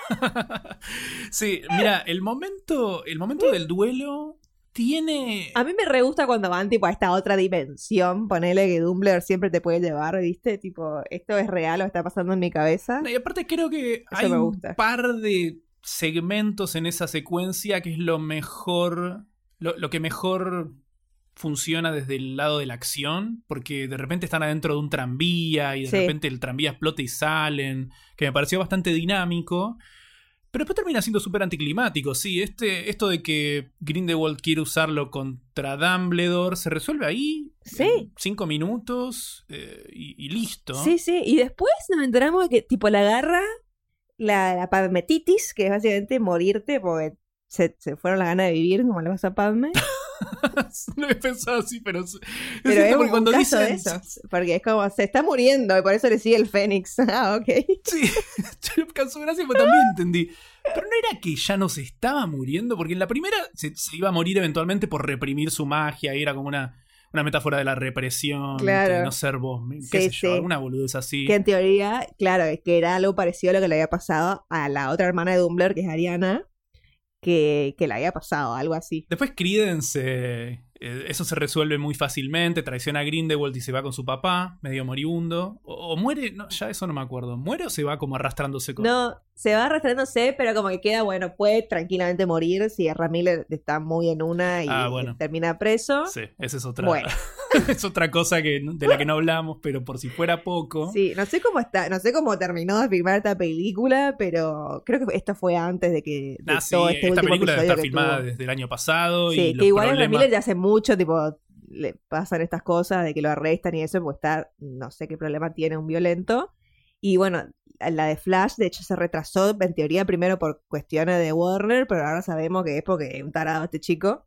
[SPEAKER 2] Sí, mira, el momento, el momento del duelo tiene...
[SPEAKER 3] A mí me re gusta cuando van tipo a esta otra dimensión, ponele que Dumbledore siempre te puede llevar, ¿viste? Tipo, esto es real o está pasando en mi cabeza.
[SPEAKER 2] Y aparte creo que
[SPEAKER 3] Eso
[SPEAKER 2] hay
[SPEAKER 3] me
[SPEAKER 2] un
[SPEAKER 3] gusta.
[SPEAKER 2] par de segmentos en esa secuencia que es lo mejor, lo, lo que mejor funciona desde el lado de la acción, porque de repente están adentro de un tranvía y de
[SPEAKER 3] Sí.
[SPEAKER 2] repente el tranvía explota y salen, que me pareció bastante dinámico. Pero después termina siendo súper anticlimático, sí. Este, esto de que Grindelwald quiere usarlo contra Dumbledore se resuelve ahí.
[SPEAKER 3] Sí.
[SPEAKER 2] En cinco minutos eh, y, y listo.
[SPEAKER 3] Sí, sí. Y después nos enteramos de que tipo la agarra la, la padmetitis, que es básicamente morirte porque se, se fueron las ganas de vivir, como le pasa a Padme.
[SPEAKER 2] No he pensado así, pero... es
[SPEAKER 3] Pero
[SPEAKER 2] cierto,
[SPEAKER 3] es un,
[SPEAKER 2] porque cuando
[SPEAKER 3] un caso
[SPEAKER 2] dicen-
[SPEAKER 3] de esos. Porque es como, se está muriendo y por eso le sigue el Fénix. Ah, ok.
[SPEAKER 2] Sí, yo me causó gracia porque también entendí. Pero no era que ya no se estaba muriendo, porque en la primera se, se iba a morir eventualmente por reprimir su magia, y era como una, una metáfora de la represión,
[SPEAKER 3] Claro.
[SPEAKER 2] de no ser vos, qué
[SPEAKER 3] Sí,
[SPEAKER 2] sé yo,
[SPEAKER 3] sí.
[SPEAKER 2] alguna boludez así.
[SPEAKER 3] Que en teoría, claro, es que era algo parecido a lo que le había pasado a la otra hermana de Dumbledore, que es Ariana, que, que le había pasado, algo así.
[SPEAKER 2] Después Credence, eh, eh, eso se resuelve muy fácilmente, traiciona a Grindelwald y se va con su papá, medio moribundo. O, o muere, no, ya eso no me acuerdo. ¿Muere o se va como arrastrándose con...?
[SPEAKER 3] No, se va arrastrándose, pero como que queda, bueno, puede tranquilamente morir si Ezra Miller está muy en una y
[SPEAKER 2] Ah, bueno.
[SPEAKER 3] termina preso.
[SPEAKER 2] Sí, esa es otra,
[SPEAKER 3] Bueno.
[SPEAKER 2] es otra cosa que, de la que no hablamos, pero por si fuera poco.
[SPEAKER 3] Sí, no sé cómo está, no sé cómo terminó de filmar esta película, pero creo que esto fue antes de que de
[SPEAKER 2] Ah, sí,
[SPEAKER 3] todo este
[SPEAKER 2] esta
[SPEAKER 3] último
[SPEAKER 2] película debe
[SPEAKER 3] episodio
[SPEAKER 2] estar
[SPEAKER 3] que
[SPEAKER 2] filmada
[SPEAKER 3] tuvo.
[SPEAKER 2] desde el año pasado.
[SPEAKER 3] Sí,
[SPEAKER 2] y
[SPEAKER 3] que
[SPEAKER 2] los
[SPEAKER 3] igual a Ezra
[SPEAKER 2] problemas...
[SPEAKER 3] Miller ya hace mucho, tipo, le pasan estas cosas de que lo arrestan y eso, porque está, no sé qué problema tiene, un violento. Y bueno, la de Flash, de hecho, se retrasó, en teoría, primero por cuestiones de Warner, pero ahora sabemos que es porque es un tarado este chico.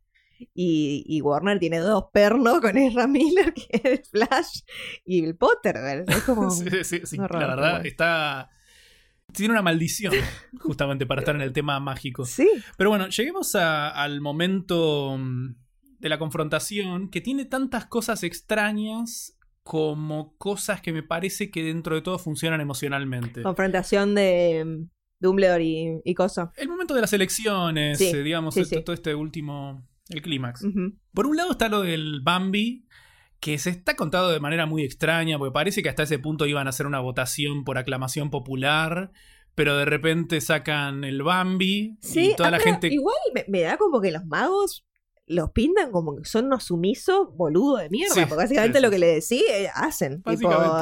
[SPEAKER 3] Y, y Warner tiene dos pernos con Ezra Miller, que es Flash y el Potter. ¿verdad? Es como...
[SPEAKER 2] Sí, sí, sí,
[SPEAKER 3] no,
[SPEAKER 2] la
[SPEAKER 3] raro,
[SPEAKER 2] verdad
[SPEAKER 3] pero bueno.
[SPEAKER 2] está... Tiene una maldición, justamente para estar en el tema mágico.
[SPEAKER 3] Sí,
[SPEAKER 2] Pero bueno, lleguemos a- al momento mm, de la confrontación, que tiene tantas cosas extrañas como cosas que me parece que dentro de todo funcionan emocionalmente.
[SPEAKER 3] confrontación de mm, Dumbledore y, y Coso.
[SPEAKER 2] El momento de las elecciones,
[SPEAKER 3] Sí,
[SPEAKER 2] eh, digamos,
[SPEAKER 3] sí,
[SPEAKER 2] esto-
[SPEAKER 3] sí.
[SPEAKER 2] todo este último, el clímax.
[SPEAKER 3] Ujú.
[SPEAKER 2] Por un lado está lo del Bambi, que se está contado de manera muy extraña, porque parece que hasta ese punto iban a hacer una votación por aclamación popular, pero de repente sacan el Bambi
[SPEAKER 3] Sí,
[SPEAKER 2] y toda
[SPEAKER 3] ah,
[SPEAKER 2] la
[SPEAKER 3] pero
[SPEAKER 2] gente...
[SPEAKER 3] igual me, me da como que los magos los pintan como que son unos sumisos boludos de mierda,
[SPEAKER 2] Sí,
[SPEAKER 3] porque básicamente
[SPEAKER 2] sí, sí,
[SPEAKER 3] lo que
[SPEAKER 2] sí.
[SPEAKER 3] le decís eh, hacen. Tipo,
[SPEAKER 2] Básicamente.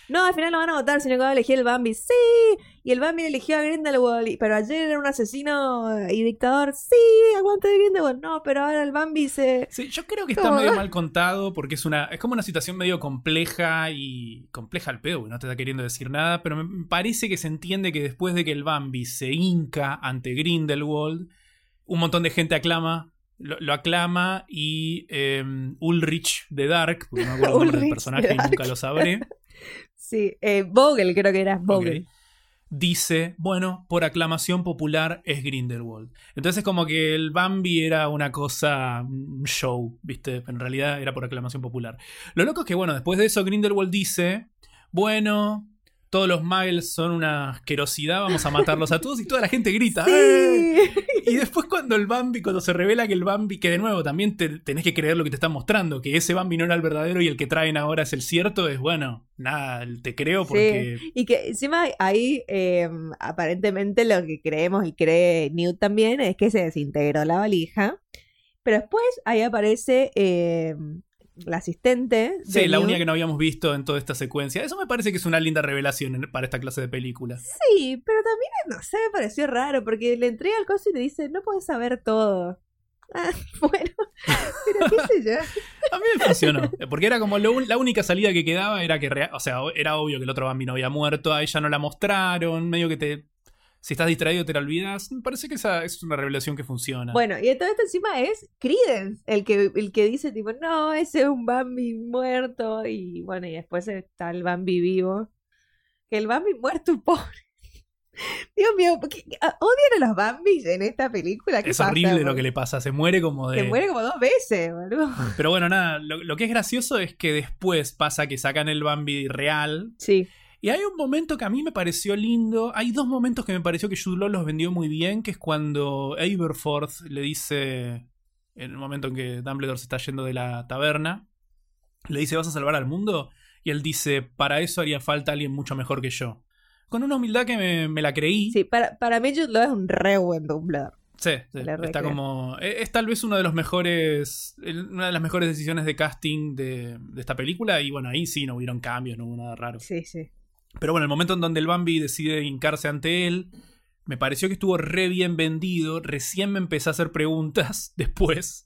[SPEAKER 3] no, al final lo van a votar, sino que va a elegir el Bambi. Sí, y el Bambi eligió a Grindelwald, y- pero ayer era un asesino y dictador. Sí, aguante de Grindelwald. No, pero ahora el Bambi se...
[SPEAKER 2] Sí, yo creo que está
[SPEAKER 3] ¿Cómo?
[SPEAKER 2] medio mal contado porque es una es como una situación medio compleja y compleja al pedo, porque no te está queriendo decir nada, pero me parece que se entiende que después de que el Bambi se hinca ante Grindelwald, un montón de gente aclama, lo, lo aclama y eh, Ulrich de Dark, porque no me acuerdo el nombre del
[SPEAKER 3] Ulrich
[SPEAKER 2] personaje
[SPEAKER 3] de
[SPEAKER 2] y nunca
[SPEAKER 3] Dark.
[SPEAKER 2] lo sabré.
[SPEAKER 3] Sí, eh, Vogel creo que era Vogel.
[SPEAKER 2] Ok. Dice, bueno, por aclamación popular es Grindelwald. Entonces como que el Bambi era una cosa, un show, ¿viste? En realidad era por aclamación popular. Lo loco es que, bueno, después de eso Grindelwald dice, bueno, todos los muggles son una asquerosidad, vamos a matarlos a todos, y toda la gente grita, ¡eh!
[SPEAKER 3] Sí.
[SPEAKER 2] Y después cuando el Bambi, cuando se revela que el Bambi, que de nuevo también te, tenés que creer lo que te están mostrando, que ese Bambi no era el verdadero y el que traen ahora es el cierto, es bueno, nada, te creo porque...
[SPEAKER 3] Sí, y que encima ahí eh, aparentemente lo que creemos y cree Newt también es que se desintegró la valija, pero después ahí aparece eh, la asistente de
[SPEAKER 2] Sí, la
[SPEAKER 3] Newt.
[SPEAKER 2] única que no habíamos visto en toda esta secuencia. Eso me parece que es una linda revelación en- para esta clase de películas.
[SPEAKER 3] Sí, pero también, no sé, me pareció raro porque le entrega el coso y te dice, no puedes saber todo. Ah, bueno, pero qué sé yo.
[SPEAKER 2] A mí me funcionó. Porque era como lo un- la única salida que quedaba era que, rea- o sea, era obvio que el otro Bambi no había muerto, a ella no la mostraron, medio que te... Si estás distraído te la olvidas. Me parece que esa es una revelación que funciona.
[SPEAKER 3] Bueno, y de todo esto encima es Credence el que, el que dice tipo, no, ese es un Bambi muerto. Y bueno, y después está el Bambi vivo. Que el Bambi muerto, pobre. Dios mío, ¿por qué- a- ¿odian a los Bambis en esta película? ¿Qué
[SPEAKER 2] Es
[SPEAKER 3] pasa,
[SPEAKER 2] horrible lo
[SPEAKER 3] boludo?
[SPEAKER 2] que le pasa. Se muere como de...
[SPEAKER 3] Se muere como dos veces, boludo.
[SPEAKER 2] Pero bueno, nada. Lo, lo que es gracioso es que después pasa que sacan el Bambi real.
[SPEAKER 3] Sí.
[SPEAKER 2] Y hay un momento que a mí me pareció lindo. Hay dos momentos que me pareció que Jude Law los vendió muy bien, que es cuando Aberforth le dice, en el momento en que Dumbledore se está yendo de la taberna, le dice, ¿vas a salvar al mundo? Y él dice, para eso haría falta alguien mucho mejor que yo. Con una humildad que me, me la creí.
[SPEAKER 3] Sí, para, para mí Jude Law es un re buen Dumbledore.
[SPEAKER 2] Sí, sí,
[SPEAKER 3] Le
[SPEAKER 2] está
[SPEAKER 3] recreo.
[SPEAKER 2] como... Es, es tal vez uno de los mejores... Una de las mejores decisiones de casting de, de esta película. Y bueno, ahí sí no hubieron cambios, no hubo nada raro.
[SPEAKER 3] Sí, sí.
[SPEAKER 2] Pero bueno, el momento en donde el Bambi decide hincarse ante él, me pareció que estuvo re bien vendido. Recién me empecé a hacer preguntas después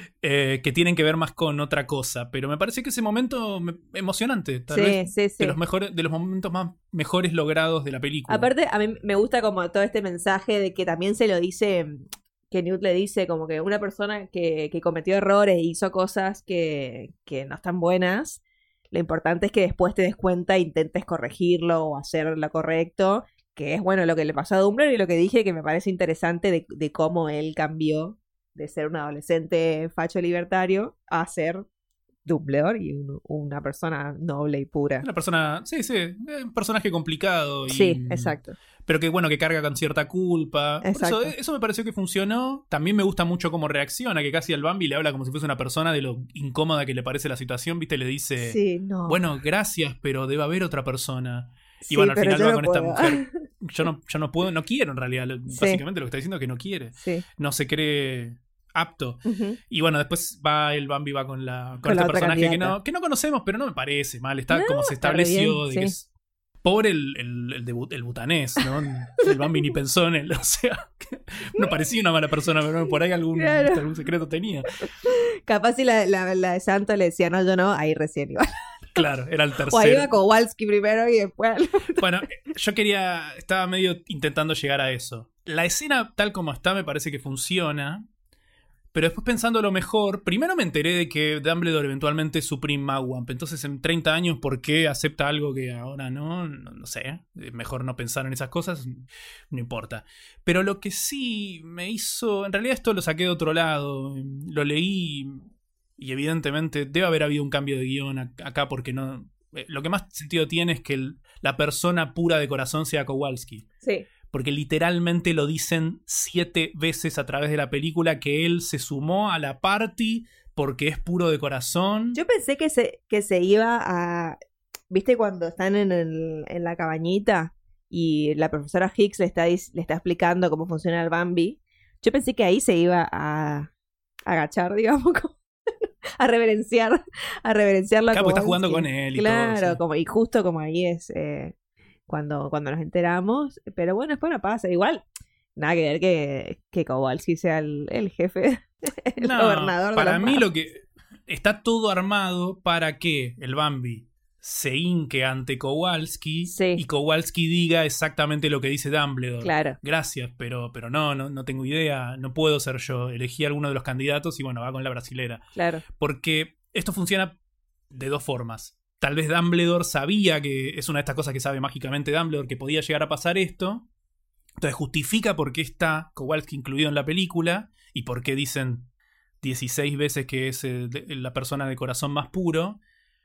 [SPEAKER 2] eh, que tienen que ver más con otra cosa. Pero me pareció que ese momento me- emocionante. Tal
[SPEAKER 3] Sí,
[SPEAKER 2] vez
[SPEAKER 3] sí, sí.
[SPEAKER 2] de los mejores, de los momentos más mejores logrados de la película.
[SPEAKER 3] Aparte, a mí me gusta como todo este mensaje de que también se lo dice, que Newt le dice como que una persona que, que cometió errores e hizo cosas que, que no están buenas, lo importante es que después te des cuenta e intentes corregirlo o hacer lo correcto, que es bueno lo que le pasó a Dumbledore y lo que dije que me parece interesante de, de cómo él cambió de ser un adolescente facho libertario a ser Dumbledore y un- una persona noble y pura.
[SPEAKER 2] Una persona, sí, sí, eh, un personaje complicado. Y,
[SPEAKER 3] Sí, exacto.
[SPEAKER 2] Pero que bueno, que carga con cierta culpa. Por
[SPEAKER 3] Exacto.
[SPEAKER 2] eso, eso me pareció que funcionó. También me gusta mucho cómo reacciona, que casi al Bambi le habla como si fuese una persona de lo incómoda que le parece la situación, ¿viste? Le dice,
[SPEAKER 3] Sí, no.
[SPEAKER 2] bueno, gracias, pero debe haber otra persona. Y
[SPEAKER 3] Sí,
[SPEAKER 2] bueno, al
[SPEAKER 3] pero
[SPEAKER 2] final
[SPEAKER 3] yo
[SPEAKER 2] va
[SPEAKER 3] no
[SPEAKER 2] con esta
[SPEAKER 3] puedo.
[SPEAKER 2] mujer. Yo no, yo no puedo, no quiero en realidad. Lo-
[SPEAKER 3] Sí.
[SPEAKER 2] Básicamente lo que está diciendo es que no quiere.
[SPEAKER 3] Sí.
[SPEAKER 2] No se cree apto.
[SPEAKER 3] Ujú.
[SPEAKER 2] Y bueno, después va el Bambi va con la con,
[SPEAKER 3] Con
[SPEAKER 2] este
[SPEAKER 3] la otra
[SPEAKER 2] personaje que
[SPEAKER 3] candidata.
[SPEAKER 2] no, que no conocemos, pero no me parece mal. Está
[SPEAKER 3] No,
[SPEAKER 2] como se
[SPEAKER 3] está re
[SPEAKER 2] estableció
[SPEAKER 3] bien,
[SPEAKER 2] de
[SPEAKER 3] sí.
[SPEAKER 2] que es pobre el, el, el, de bu- el butanés, ¿no? El Bambi ni pensó en él. O sea, que no parecía una mala persona, pero por ahí algún,
[SPEAKER 3] Claro.
[SPEAKER 2] algún secreto tenía.
[SPEAKER 3] Capaz si la, la, la de Santo le decía, no, yo no, ahí recién iba.
[SPEAKER 2] Claro, era el
[SPEAKER 3] O ahí iba
[SPEAKER 2] tercero.
[SPEAKER 3] Kowalski primero y después.
[SPEAKER 2] Bueno, yo quería. Estaba medio intentando llegar a eso. La escena, tal como está, me parece que funciona. Pero después pensándolo mejor, primero me enteré de que Dumbledore eventualmente es Supreme Mugwump. Entonces en treinta años, ¿por qué acepta algo que ahora no? No, no sé. Es mejor no pensar en esas cosas. No importa. Pero lo que sí me hizo... En realidad esto lo saqué de otro lado. Lo leí y evidentemente debe haber habido un cambio de guión ac- acá porque no... eh, Lo que más sentido tiene es que el- la persona pura de corazón sea Kowalski.
[SPEAKER 3] Sí.
[SPEAKER 2] Porque literalmente lo dicen siete veces a través de la película que él se sumó a la party porque es puro de corazón.
[SPEAKER 3] Yo pensé que se, que se iba a. ¿Viste cuando están en, el, en la cabañita y la profesora Hicks le está, dis- le está explicando cómo funciona el Bambi? Yo pensé que ahí se iba a agachar, digamos, como- a reverenciar, a reverenciarlo.
[SPEAKER 2] Claro, porque está jugando con él y
[SPEAKER 3] claro,
[SPEAKER 2] todo, sí.
[SPEAKER 3] como, y justo como ahí es eh, cuando, cuando nos enteramos. Pero bueno, después no pasa. Igual, nada que ver que, que Kowalski sea el, el jefe, el
[SPEAKER 2] No,
[SPEAKER 3] gobernador de
[SPEAKER 2] para
[SPEAKER 3] los
[SPEAKER 2] mí
[SPEAKER 3] magos.
[SPEAKER 2] lo que está todo armado para que el Bambi se hinque ante Kowalski
[SPEAKER 3] Sí.
[SPEAKER 2] y Kowalski diga exactamente lo que dice Dumbledore.
[SPEAKER 3] Claro.
[SPEAKER 2] Gracias, pero, pero no, no, no tengo idea, no puedo ser yo. Elegí a alguno de los candidatos y bueno, va con la brasilera.
[SPEAKER 3] Claro.
[SPEAKER 2] Porque esto funciona de dos formas. Tal vez Dumbledore sabía que es una de estas cosas que sabe mágicamente Dumbledore, que podía llegar a pasar esto. Entonces justifica por qué está Kowalski incluido en la película y por qué dicen dieciséis veces que es eh, de- la persona de corazón más puro.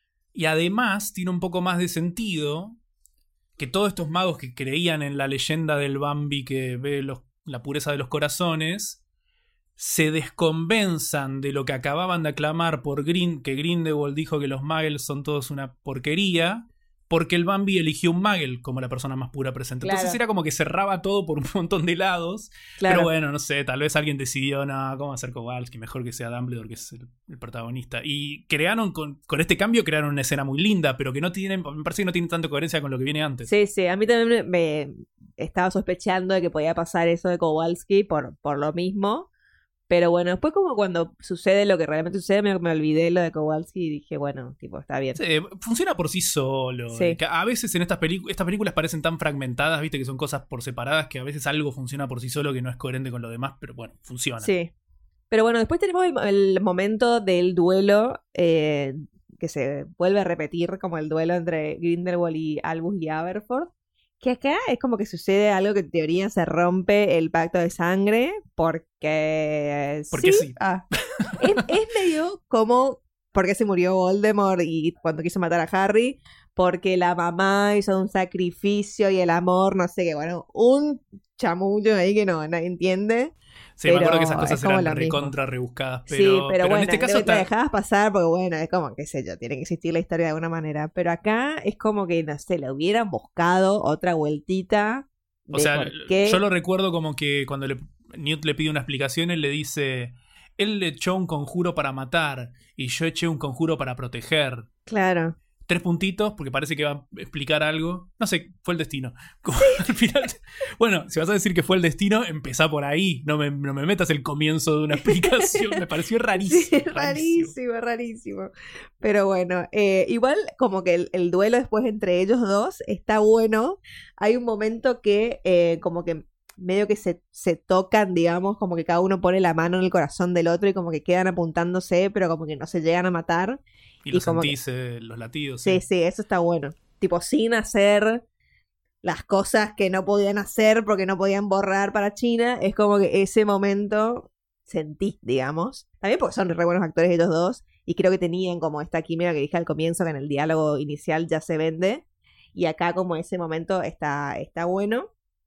[SPEAKER 2] Y además tiene un poco más de sentido que todos estos magos que creían en la leyenda del Bambi que ve los- la pureza de los corazones se desconvenzan de lo que acababan de aclamar por Grin, que Grindelwald dijo que los muggles son todos una porquería, porque el Bambi eligió un muggle como la persona más pura presente.
[SPEAKER 3] Claro.
[SPEAKER 2] Entonces era como que cerraba todo por un montón de lados.
[SPEAKER 3] Claro.
[SPEAKER 2] Pero bueno, no sé, tal vez alguien decidió, no, ¿cómo hacer Kowalski? Mejor que sea Dumbledore, que es el, el protagonista. Y crearon, con, con este cambio, crearon una escena muy linda, pero que no tiene, me parece que no tiene tanta coherencia con lo que viene antes.
[SPEAKER 3] Sí, sí, a mí también me, me estaba sospechando de que podía pasar eso de Kowalski por, por lo mismo. Pero bueno, después como cuando sucede lo que realmente sucede, me, me olvidé lo de Kowalski y dije, bueno, tipo, está bien.
[SPEAKER 2] Sí, funciona por sí solo.
[SPEAKER 3] Sí.
[SPEAKER 2] Que A veces en estas, pelic- estas películas parecen tan fragmentadas, viste, que son cosas por separadas, que a veces algo funciona por sí solo que no es coherente con lo demás, pero bueno, funciona.
[SPEAKER 3] Sí. Pero bueno, después tenemos el, el momento del duelo eh, que se vuelve a repetir como el duelo entre Grindelwald y Albus y Aberforth. Que acá es como que sucede algo que en teoría se rompe el pacto de sangre porque...
[SPEAKER 2] Porque sí.
[SPEAKER 3] Ah. es, es medio como porque se murió Voldemort y cuando quiso matar a Harry, porque la mamá hizo un sacrificio y el amor, no sé qué, bueno, un chamullo ahí que no, nadie entiende.
[SPEAKER 2] Sí, me
[SPEAKER 3] Pero
[SPEAKER 2] acuerdo que esas
[SPEAKER 3] es
[SPEAKER 2] cosas
[SPEAKER 3] como
[SPEAKER 2] eran
[SPEAKER 3] lo mismo.
[SPEAKER 2] recontra rebuscadas, pero,
[SPEAKER 3] sí, pero,
[SPEAKER 2] pero
[SPEAKER 3] bueno,
[SPEAKER 2] en este caso
[SPEAKER 3] te, te
[SPEAKER 2] ta-
[SPEAKER 3] dejabas pasar porque bueno, es como, qué sé yo, tiene que existir la historia de alguna manera. Pero acá es como que, no sé, le hubieran buscado otra vueltita.
[SPEAKER 2] O
[SPEAKER 3] de
[SPEAKER 2] sea,
[SPEAKER 3] por qué.
[SPEAKER 2] yo lo recuerdo como que cuando le- Newt le pide una explicación, él le dice, él le echó un conjuro para matar y yo eché un conjuro para proteger.
[SPEAKER 3] Claro.
[SPEAKER 2] Tres puntitos, porque parece que va a explicar algo. No sé, fue el destino. Como al final- bueno, si vas a decir que fue el destino, empezá por ahí. No me, no me metas el comienzo de una explicación. Me pareció rarísimo.
[SPEAKER 3] Sí,
[SPEAKER 2] rarísimo.
[SPEAKER 3] rarísimo, rarísimo. Pero bueno, eh, igual como que el, el duelo después entre ellos dos está bueno. Hay un momento que eh, como que medio que se, se tocan, digamos, como que cada uno pone la mano en el corazón del otro y como que quedan apuntándose, pero como que no se llegan a matar.
[SPEAKER 2] Y
[SPEAKER 3] Y
[SPEAKER 2] lo
[SPEAKER 3] como
[SPEAKER 2] sentís, eh, los latidos.
[SPEAKER 3] Sí, sí, eso está bueno. Tipo, sin hacer las cosas que no podían hacer porque no podían borrar para China, es como que ese momento sentí, digamos. También porque son re buenos actores ellos dos, y creo que tenían como esta química que dije al comienzo, que en el diálogo inicial ya se vende, y acá como ese momento está, está bueno.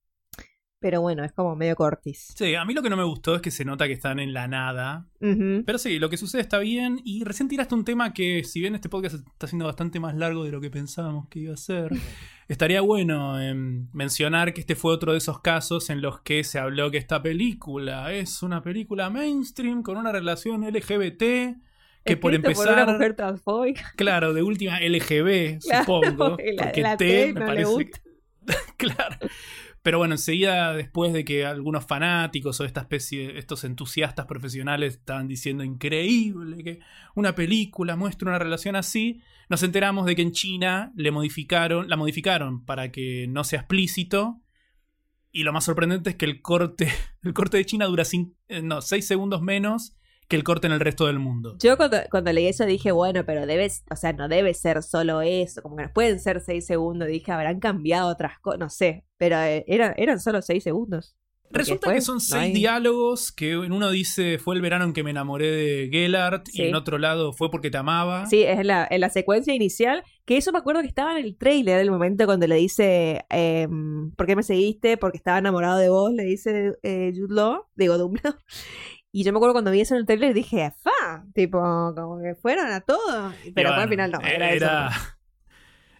[SPEAKER 3] Pero bueno, es como medio cortis.
[SPEAKER 2] Sí, a mí lo que no me gustó es que se nota que están en la nada.
[SPEAKER 3] Ujú.
[SPEAKER 2] Pero sí, lo que sucede está bien. Y recién tiraste un tema que, si bien este podcast está siendo bastante más largo de lo que pensábamos que iba a ser, estaría bueno eh, mencionar que este fue otro de esos casos en los que se habló que esta película es una película mainstream con una relación L G B T. Que por
[SPEAKER 3] Escrito
[SPEAKER 2] empezar,
[SPEAKER 3] una mujer transfóbica.
[SPEAKER 2] claro, de última L G B,
[SPEAKER 3] Claro,
[SPEAKER 2] supongo.
[SPEAKER 3] y la-
[SPEAKER 2] porque
[SPEAKER 3] la
[SPEAKER 2] T,
[SPEAKER 3] T
[SPEAKER 2] me
[SPEAKER 3] no le
[SPEAKER 2] parece.
[SPEAKER 3] gusta.
[SPEAKER 2] que- claro. Pero bueno, enseguida, después de que algunos fanáticos o esta especie, estos entusiastas profesionales estaban diciendo increíble que una película muestre una relación así, nos enteramos de que en China le modificaron, la modificaron para que no sea explícito. Y lo más sorprendente es que el corte, el corte de China dura cinco, eh, no, seis segundos menos que el corte en el resto del mundo.
[SPEAKER 3] Yo cuando, cuando leí eso dije, bueno, pero debe, o sea, no debe ser solo eso, como que no pueden ser seis segundos, dije, habrán cambiado otras cosas, no sé, pero eh, eran, eran solo seis segundos. Porque
[SPEAKER 2] Resulta que
[SPEAKER 3] después
[SPEAKER 2] son
[SPEAKER 3] no
[SPEAKER 2] seis
[SPEAKER 3] hay-
[SPEAKER 2] diálogos, que en uno dice fue el verano en que me enamoré de Gellert,
[SPEAKER 3] Sí.
[SPEAKER 2] y en otro lado fue porque te amaba.
[SPEAKER 3] Sí, es la, en la secuencia inicial, que eso me acuerdo que estaba en el tráiler, el momento cuando le dice, eh, ¿por qué me seguiste? Porque estaba enamorado de vos, le dice eh, Jude Law, digo, Dumbledore. Y yo me acuerdo cuando vi eso en el tráiler dije, ¡fa! Tipo, como que fueron a todo. Pero
[SPEAKER 2] Y
[SPEAKER 3] al
[SPEAKER 2] bueno,
[SPEAKER 3] final no, era,
[SPEAKER 2] era-
[SPEAKER 3] eso.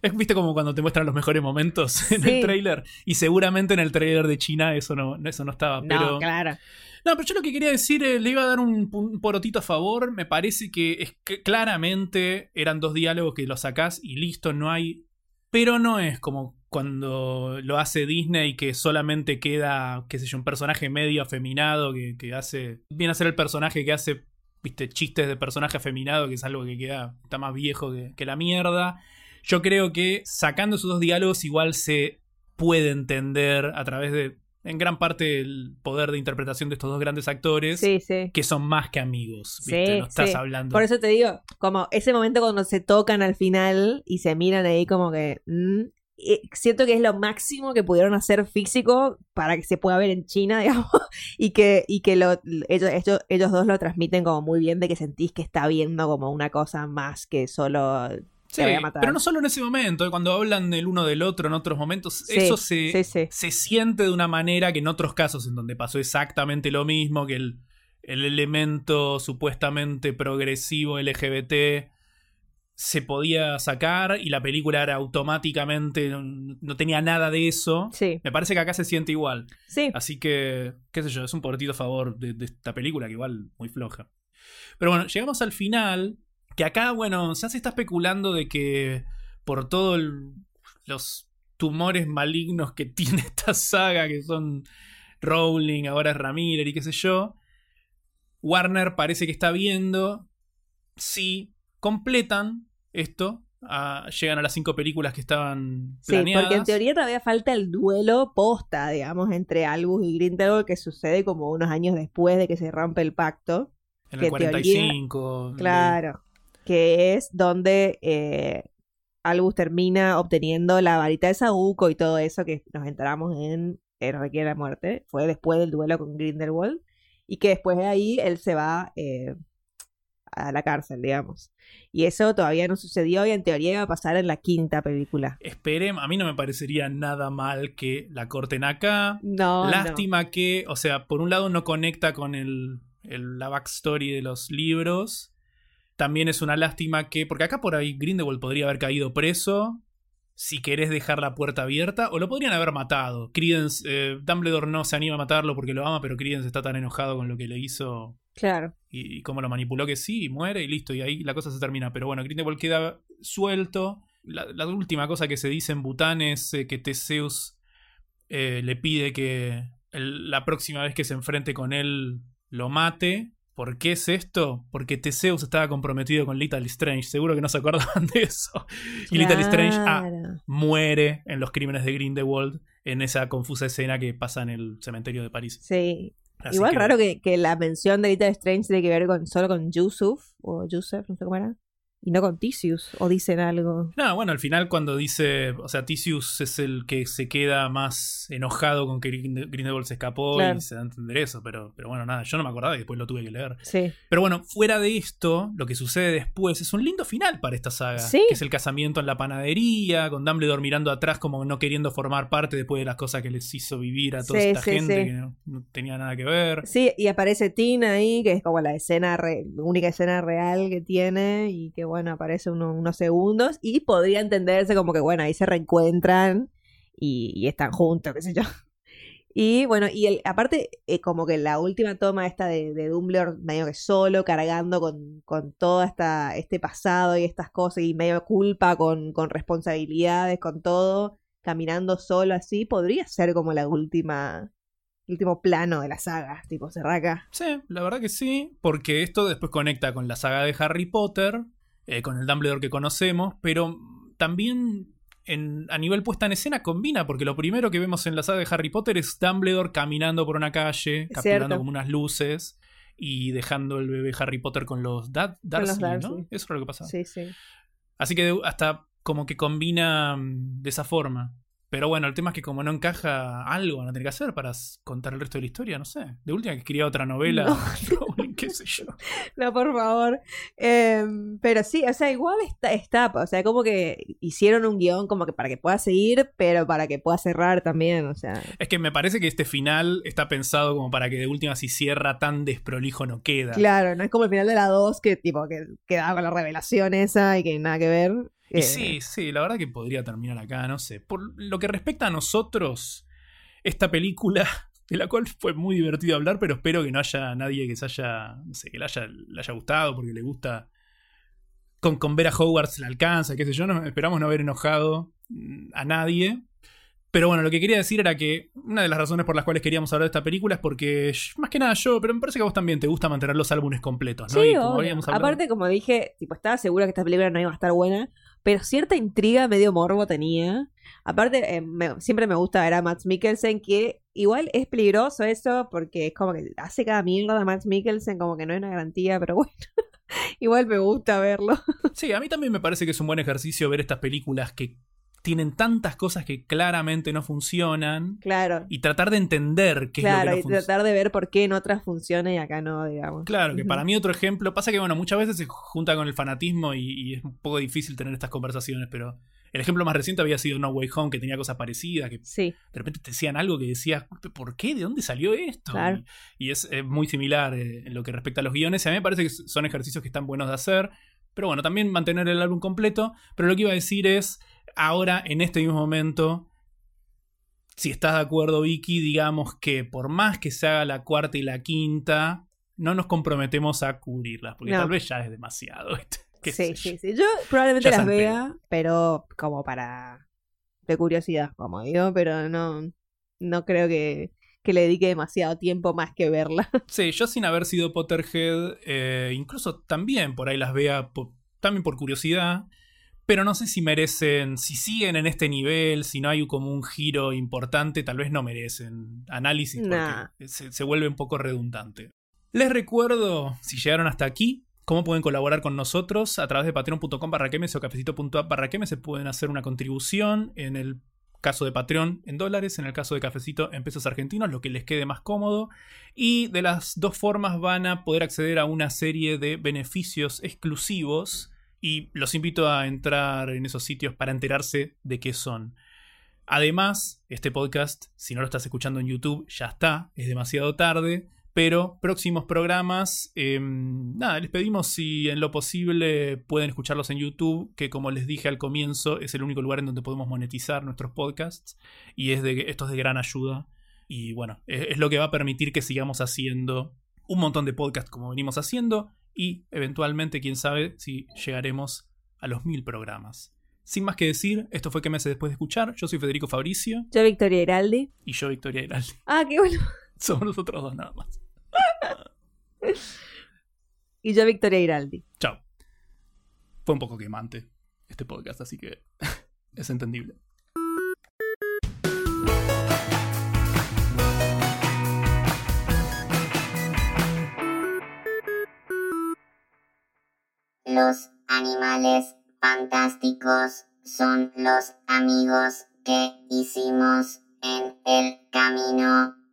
[SPEAKER 2] Es, viste, como cuando te muestran los mejores momentos en
[SPEAKER 3] Sí.
[SPEAKER 2] el tráiler. Y seguramente en el tráiler de China eso no, eso no estaba.
[SPEAKER 3] No,
[SPEAKER 2] Pero,
[SPEAKER 3] claro.
[SPEAKER 2] no, pero yo lo que quería decir, eh, le iba a dar un, un porotito a favor. Me parece que, es que claramente eran dos diálogos que los sacás y listo, no hay. Pero no es como cuando lo hace Disney, que solamente queda, qué sé yo, un personaje medio afeminado que, que hace. Viene a ser el personaje que hace, viste, chistes de personaje afeminado, que es algo que queda, está más viejo que, que la mierda. Yo creo que sacando esos dos diálogos igual se puede entender a través de, en gran parte, el poder de interpretación de estos dos grandes actores,
[SPEAKER 3] Sí, sí.
[SPEAKER 2] que son más que amigos, ¿viste?
[SPEAKER 3] Sí,
[SPEAKER 2] No estás
[SPEAKER 3] sí.
[SPEAKER 2] hablando.
[SPEAKER 3] Por eso te digo, como ese momento cuando se tocan al final y se miran ahí como que... mm, eh, siento que es lo máximo que pudieron hacer físico para que se pueda ver en China, digamos, y que, y que lo, ellos, ellos, ellos dos lo transmiten como muy bien, de que sentís que está viendo como una cosa más que solo...
[SPEAKER 2] Sí,
[SPEAKER 3] te voy a matar.
[SPEAKER 2] pero no solo en ese momento, eh, cuando hablan el uno del otro en otros momentos,
[SPEAKER 3] Sí,
[SPEAKER 2] eso se,
[SPEAKER 3] sí, sí.
[SPEAKER 2] se siente de una manera que en otros casos en donde pasó exactamente lo mismo, que el, el elemento supuestamente progresivo L G B T se podía sacar y la película era automáticamente, no, no tenía nada de eso.
[SPEAKER 3] Sí,
[SPEAKER 2] Me parece que acá se siente igual.
[SPEAKER 3] sí.
[SPEAKER 2] Así que, qué sé yo, es un portito a favor de, de esta película que igual muy floja. Pero bueno, llegamos al final, que acá, bueno, ya se está especulando de que por todos los tumores malignos que tiene esta saga, que son Rowling, ahora es Ramírez y qué sé yo, Warner parece que está viendo si completan esto, a, llegan a las cinco películas que estaban
[SPEAKER 3] Sí,
[SPEAKER 2] planeadas.
[SPEAKER 3] porque en teoría todavía falta el duelo posta, digamos, entre Albus y Grindelwald, que sucede como unos años después de que se rompe el pacto.
[SPEAKER 2] en
[SPEAKER 3] que
[SPEAKER 2] el cuarenta y cinco.
[SPEAKER 3] teoría- Claro. Que es donde eh, Albus termina obteniendo la varita de Saúco y todo eso, que nos enteramos en El Requiere la Muerte. Fue después del duelo con Grindelwald. Y que después de ahí él se va eh, a la cárcel, digamos. Y eso todavía no sucedió y en teoría iba a pasar en la quinta película.
[SPEAKER 2] Esperemos, a mí no me parecería nada mal que la corten acá.
[SPEAKER 3] No,
[SPEAKER 2] Lástima que, o sea, por un lado no conecta con el, el- la backstory de los libros. También es una lástima que, porque acá por ahí Grindelwald podría haber caído preso si querés dejar la puerta abierta, o lo podrían haber matado. Credence, eh, Dumbledore no se anima a matarlo porque lo ama, pero Credence está tan enojado con lo que le hizo
[SPEAKER 3] Claro.
[SPEAKER 2] y, y cómo lo manipuló que sí, y muere y listo, y ahí la cosa se termina. Pero bueno, Grindelwald queda suelto. La, la última cosa que se dice en Bután es eh, que Theseus eh, le pide que el- la próxima vez que se enfrente con él lo mate. ¿Por qué es esto? Porque Theseus estaba comprometido con Little Strange. Seguro que no se acordaban de eso. Y Little Strange ah,
[SPEAKER 3] Claro.
[SPEAKER 2] muere en los crímenes de Grindelwald en esa confusa escena que pasa en el cementerio de París.
[SPEAKER 3] Sí.
[SPEAKER 2] Así
[SPEAKER 3] Igual
[SPEAKER 2] que-
[SPEAKER 3] raro que, que la mención de Little Strange tiene que ver con solo con Yusuf o Yusef, no sé cómo era, y no con Theseus, o dicen algo.
[SPEAKER 2] No, bueno, al final cuando dice, o sea, Theseus es el que se queda más enojado con que Grinde- Grindelwald se escapó
[SPEAKER 3] Claro.
[SPEAKER 2] y se da a entender eso, pero, pero bueno, nada, yo no me acordaba y después lo tuve que leer.
[SPEAKER 3] Sí.
[SPEAKER 2] Pero bueno, fuera de esto, lo que sucede después es un lindo final para esta saga,
[SPEAKER 3] Sí.
[SPEAKER 2] que es el casamiento en la panadería, con Dumbledore mirando atrás como no queriendo formar parte después de las cosas que les hizo vivir a toda
[SPEAKER 3] Sí,
[SPEAKER 2] esta
[SPEAKER 3] sí,
[SPEAKER 2] gente
[SPEAKER 3] sí.
[SPEAKER 2] que no, no tenía nada que ver.
[SPEAKER 3] Sí, y aparece Tina ahí, que es como la escena, re- la única escena real que tiene, y que bueno, aparece uno- unos segundos, y podría entenderse como que bueno, ahí se reencuentran y, y están juntos, qué sé yo. Y bueno, y el, aparte, eh, como que la última toma esta de, de Dumbledore medio que solo, cargando con, con todo esta, este pasado y estas cosas, y medio culpa, con, con responsabilidades, con todo, caminando solo así, podría ser como la última, el último plano de la saga, tipo cerrar acá.
[SPEAKER 2] Sí, la verdad que sí, porque esto después conecta con la saga de Harry Potter, eh, con el Dumbledore que conocemos, pero también en, a nivel puesta en escena combina, porque lo primero que vemos en la saga de Harry Potter es Dumbledore caminando por una calle,
[SPEAKER 3] Es
[SPEAKER 2] capturando
[SPEAKER 3] cierto.
[SPEAKER 2] como unas luces y dejando el bebé Harry Potter con los Dad- Darcy,
[SPEAKER 3] los Darcy.
[SPEAKER 2] ¿no? Eso era lo que pasaba.
[SPEAKER 3] Sí, sí.
[SPEAKER 2] Así que de- hasta como que combina mm, de esa forma. Pero bueno, el tema es que como no encaja algo, van a tener que hacer para s- contar el resto de la historia, no sé. De última que escribía otra novela,
[SPEAKER 3] No.
[SPEAKER 2] Rowling, qué sé yo.
[SPEAKER 3] No, por favor. Em, pero sí, o sea, igual está, está, o sea, como que hicieron un guión como que para que pueda seguir, pero para que pueda cerrar también, o sea.
[SPEAKER 2] Es que me parece que este final está pensado como para que de última si cierra tan desprolijo no queda.
[SPEAKER 3] Claro, no es como el final de la dos que tipo que quedaba con la revelación esa y que nada que ver.
[SPEAKER 2] Y
[SPEAKER 3] Eh,
[SPEAKER 2] sí, sí, la verdad que podría terminar acá, no sé. Por lo que respecta a nosotros, esta película, de la cual fue muy divertido hablar, pero espero que no haya nadie que se haya, no sé, que le haya, le haya gustado, porque le gusta. Con, con ver a Hogwarts le alcanza, qué sé yo, no, esperamos no haber enojado a nadie. Pero bueno, lo que quería decir era que una de las razones por las cuales queríamos hablar de esta película es porque, más que nada yo, pero me parece que a vos también te gusta mantener los álbumes completos, ¿no?
[SPEAKER 3] Sí,
[SPEAKER 2] Y como
[SPEAKER 3] obvio.
[SPEAKER 2] habíamos hablado-
[SPEAKER 3] Aparte, como dije, tipo, estaba segura que esta película no iba a estar buena, pero cierta intriga, medio morbo tenía. Aparte, eh, me- siempre me gusta ver a Mads Mikkelsen, que igual es peligroso eso, porque es como que hace cada mierda a Mads Mikkelsen, como que no es una garantía, pero bueno, igual me gusta verlo.
[SPEAKER 2] Sí, a mí también me parece que es un buen ejercicio ver estas películas que tienen tantas cosas que claramente no funcionan
[SPEAKER 3] Claro,
[SPEAKER 2] y tratar de entender qué
[SPEAKER 3] claro,
[SPEAKER 2] es lo que
[SPEAKER 3] y
[SPEAKER 2] no funciona.
[SPEAKER 3] tratar de ver por qué en otras funciona y acá no, digamos.
[SPEAKER 2] Claro, que
[SPEAKER 3] Ujú.
[SPEAKER 2] para mí otro ejemplo, pasa que bueno, muchas veces se junta con el fanatismo y, y es un poco difícil tener estas conversaciones, pero el ejemplo más reciente había sido No Way Home, que tenía cosas parecidas, que
[SPEAKER 3] Sí,
[SPEAKER 2] de repente te decían algo que decías, ¿por qué? ¿De dónde salió esto?
[SPEAKER 3] Claro.
[SPEAKER 2] Y, y es eh, muy similar eh, en lo que respecta a los guiones. Y a mí me parece que son ejercicios que están buenos de hacer. Pero bueno, también mantener el álbum completo. Pero lo que iba a decir es, ahora, en este mismo momento, si estás de acuerdo, Vicky, digamos que por más que se haga la cuarta y la quinta, no nos comprometemos a cubrirlas. Porque
[SPEAKER 3] No.
[SPEAKER 2] tal vez ya es demasiado. ¿viste? ¿Qué
[SPEAKER 3] sí,
[SPEAKER 2] sé yo?
[SPEAKER 3] sí, sí. Yo probablemente
[SPEAKER 2] Ya
[SPEAKER 3] las
[SPEAKER 2] es al
[SPEAKER 3] vea, pero como para... de curiosidad, como digo, pero no, no creo que, que le dedique demasiado tiempo más que verla.
[SPEAKER 2] Sí, yo sin haber sido Potterhead, eh, incluso también por ahí las vea, po- también por curiosidad, pero no sé si merecen, si siguen en este nivel, si no hay como un giro importante, tal vez no merecen análisis porque
[SPEAKER 3] Nah.
[SPEAKER 2] se, se vuelve un poco redundante. Les recuerdo, si llegaron hasta aquí, cómo pueden colaborar con nosotros a través de patreon.com barra quemes o cafecito.app barra quemes. Se pueden hacer una contribución en el caso de Patreon en dólares, en el caso de Cafecito en pesos argentinos, lo que les quede más cómodo. Y de las dos formas van a poder acceder a una serie de beneficios exclusivos y los invito a entrar en esos sitios para enterarse de qué son. Además, este podcast, si no lo estás escuchando en YouTube, ya está, es demasiado tarde. Pero próximos programas, eh, nada, les pedimos si en lo posible pueden escucharlos en YouTube, que como les dije al comienzo, es el único lugar en donde podemos monetizar nuestros podcasts. Y es de, esto es de gran ayuda. Y bueno, es, es lo que va a permitir que sigamos haciendo un montón de podcasts como venimos haciendo. Y eventualmente, quién sabe, si llegaremos a los mil programas. Sin más que decir, esto fue Que Meses Después de Escuchar. Yo soy Federico Fabricio.
[SPEAKER 3] Yo, Victoria Heraldi.
[SPEAKER 2] Y yo, Victoria Heraldi.
[SPEAKER 3] Ah, qué bueno.
[SPEAKER 2] Somos nosotros dos nada más.
[SPEAKER 3] Y yo, Victoria Heraldi.
[SPEAKER 2] Chao. Fue un poco quemante este podcast, así que es entendible.
[SPEAKER 1] Los animales fantásticos son los amigos que hicimos en el camino.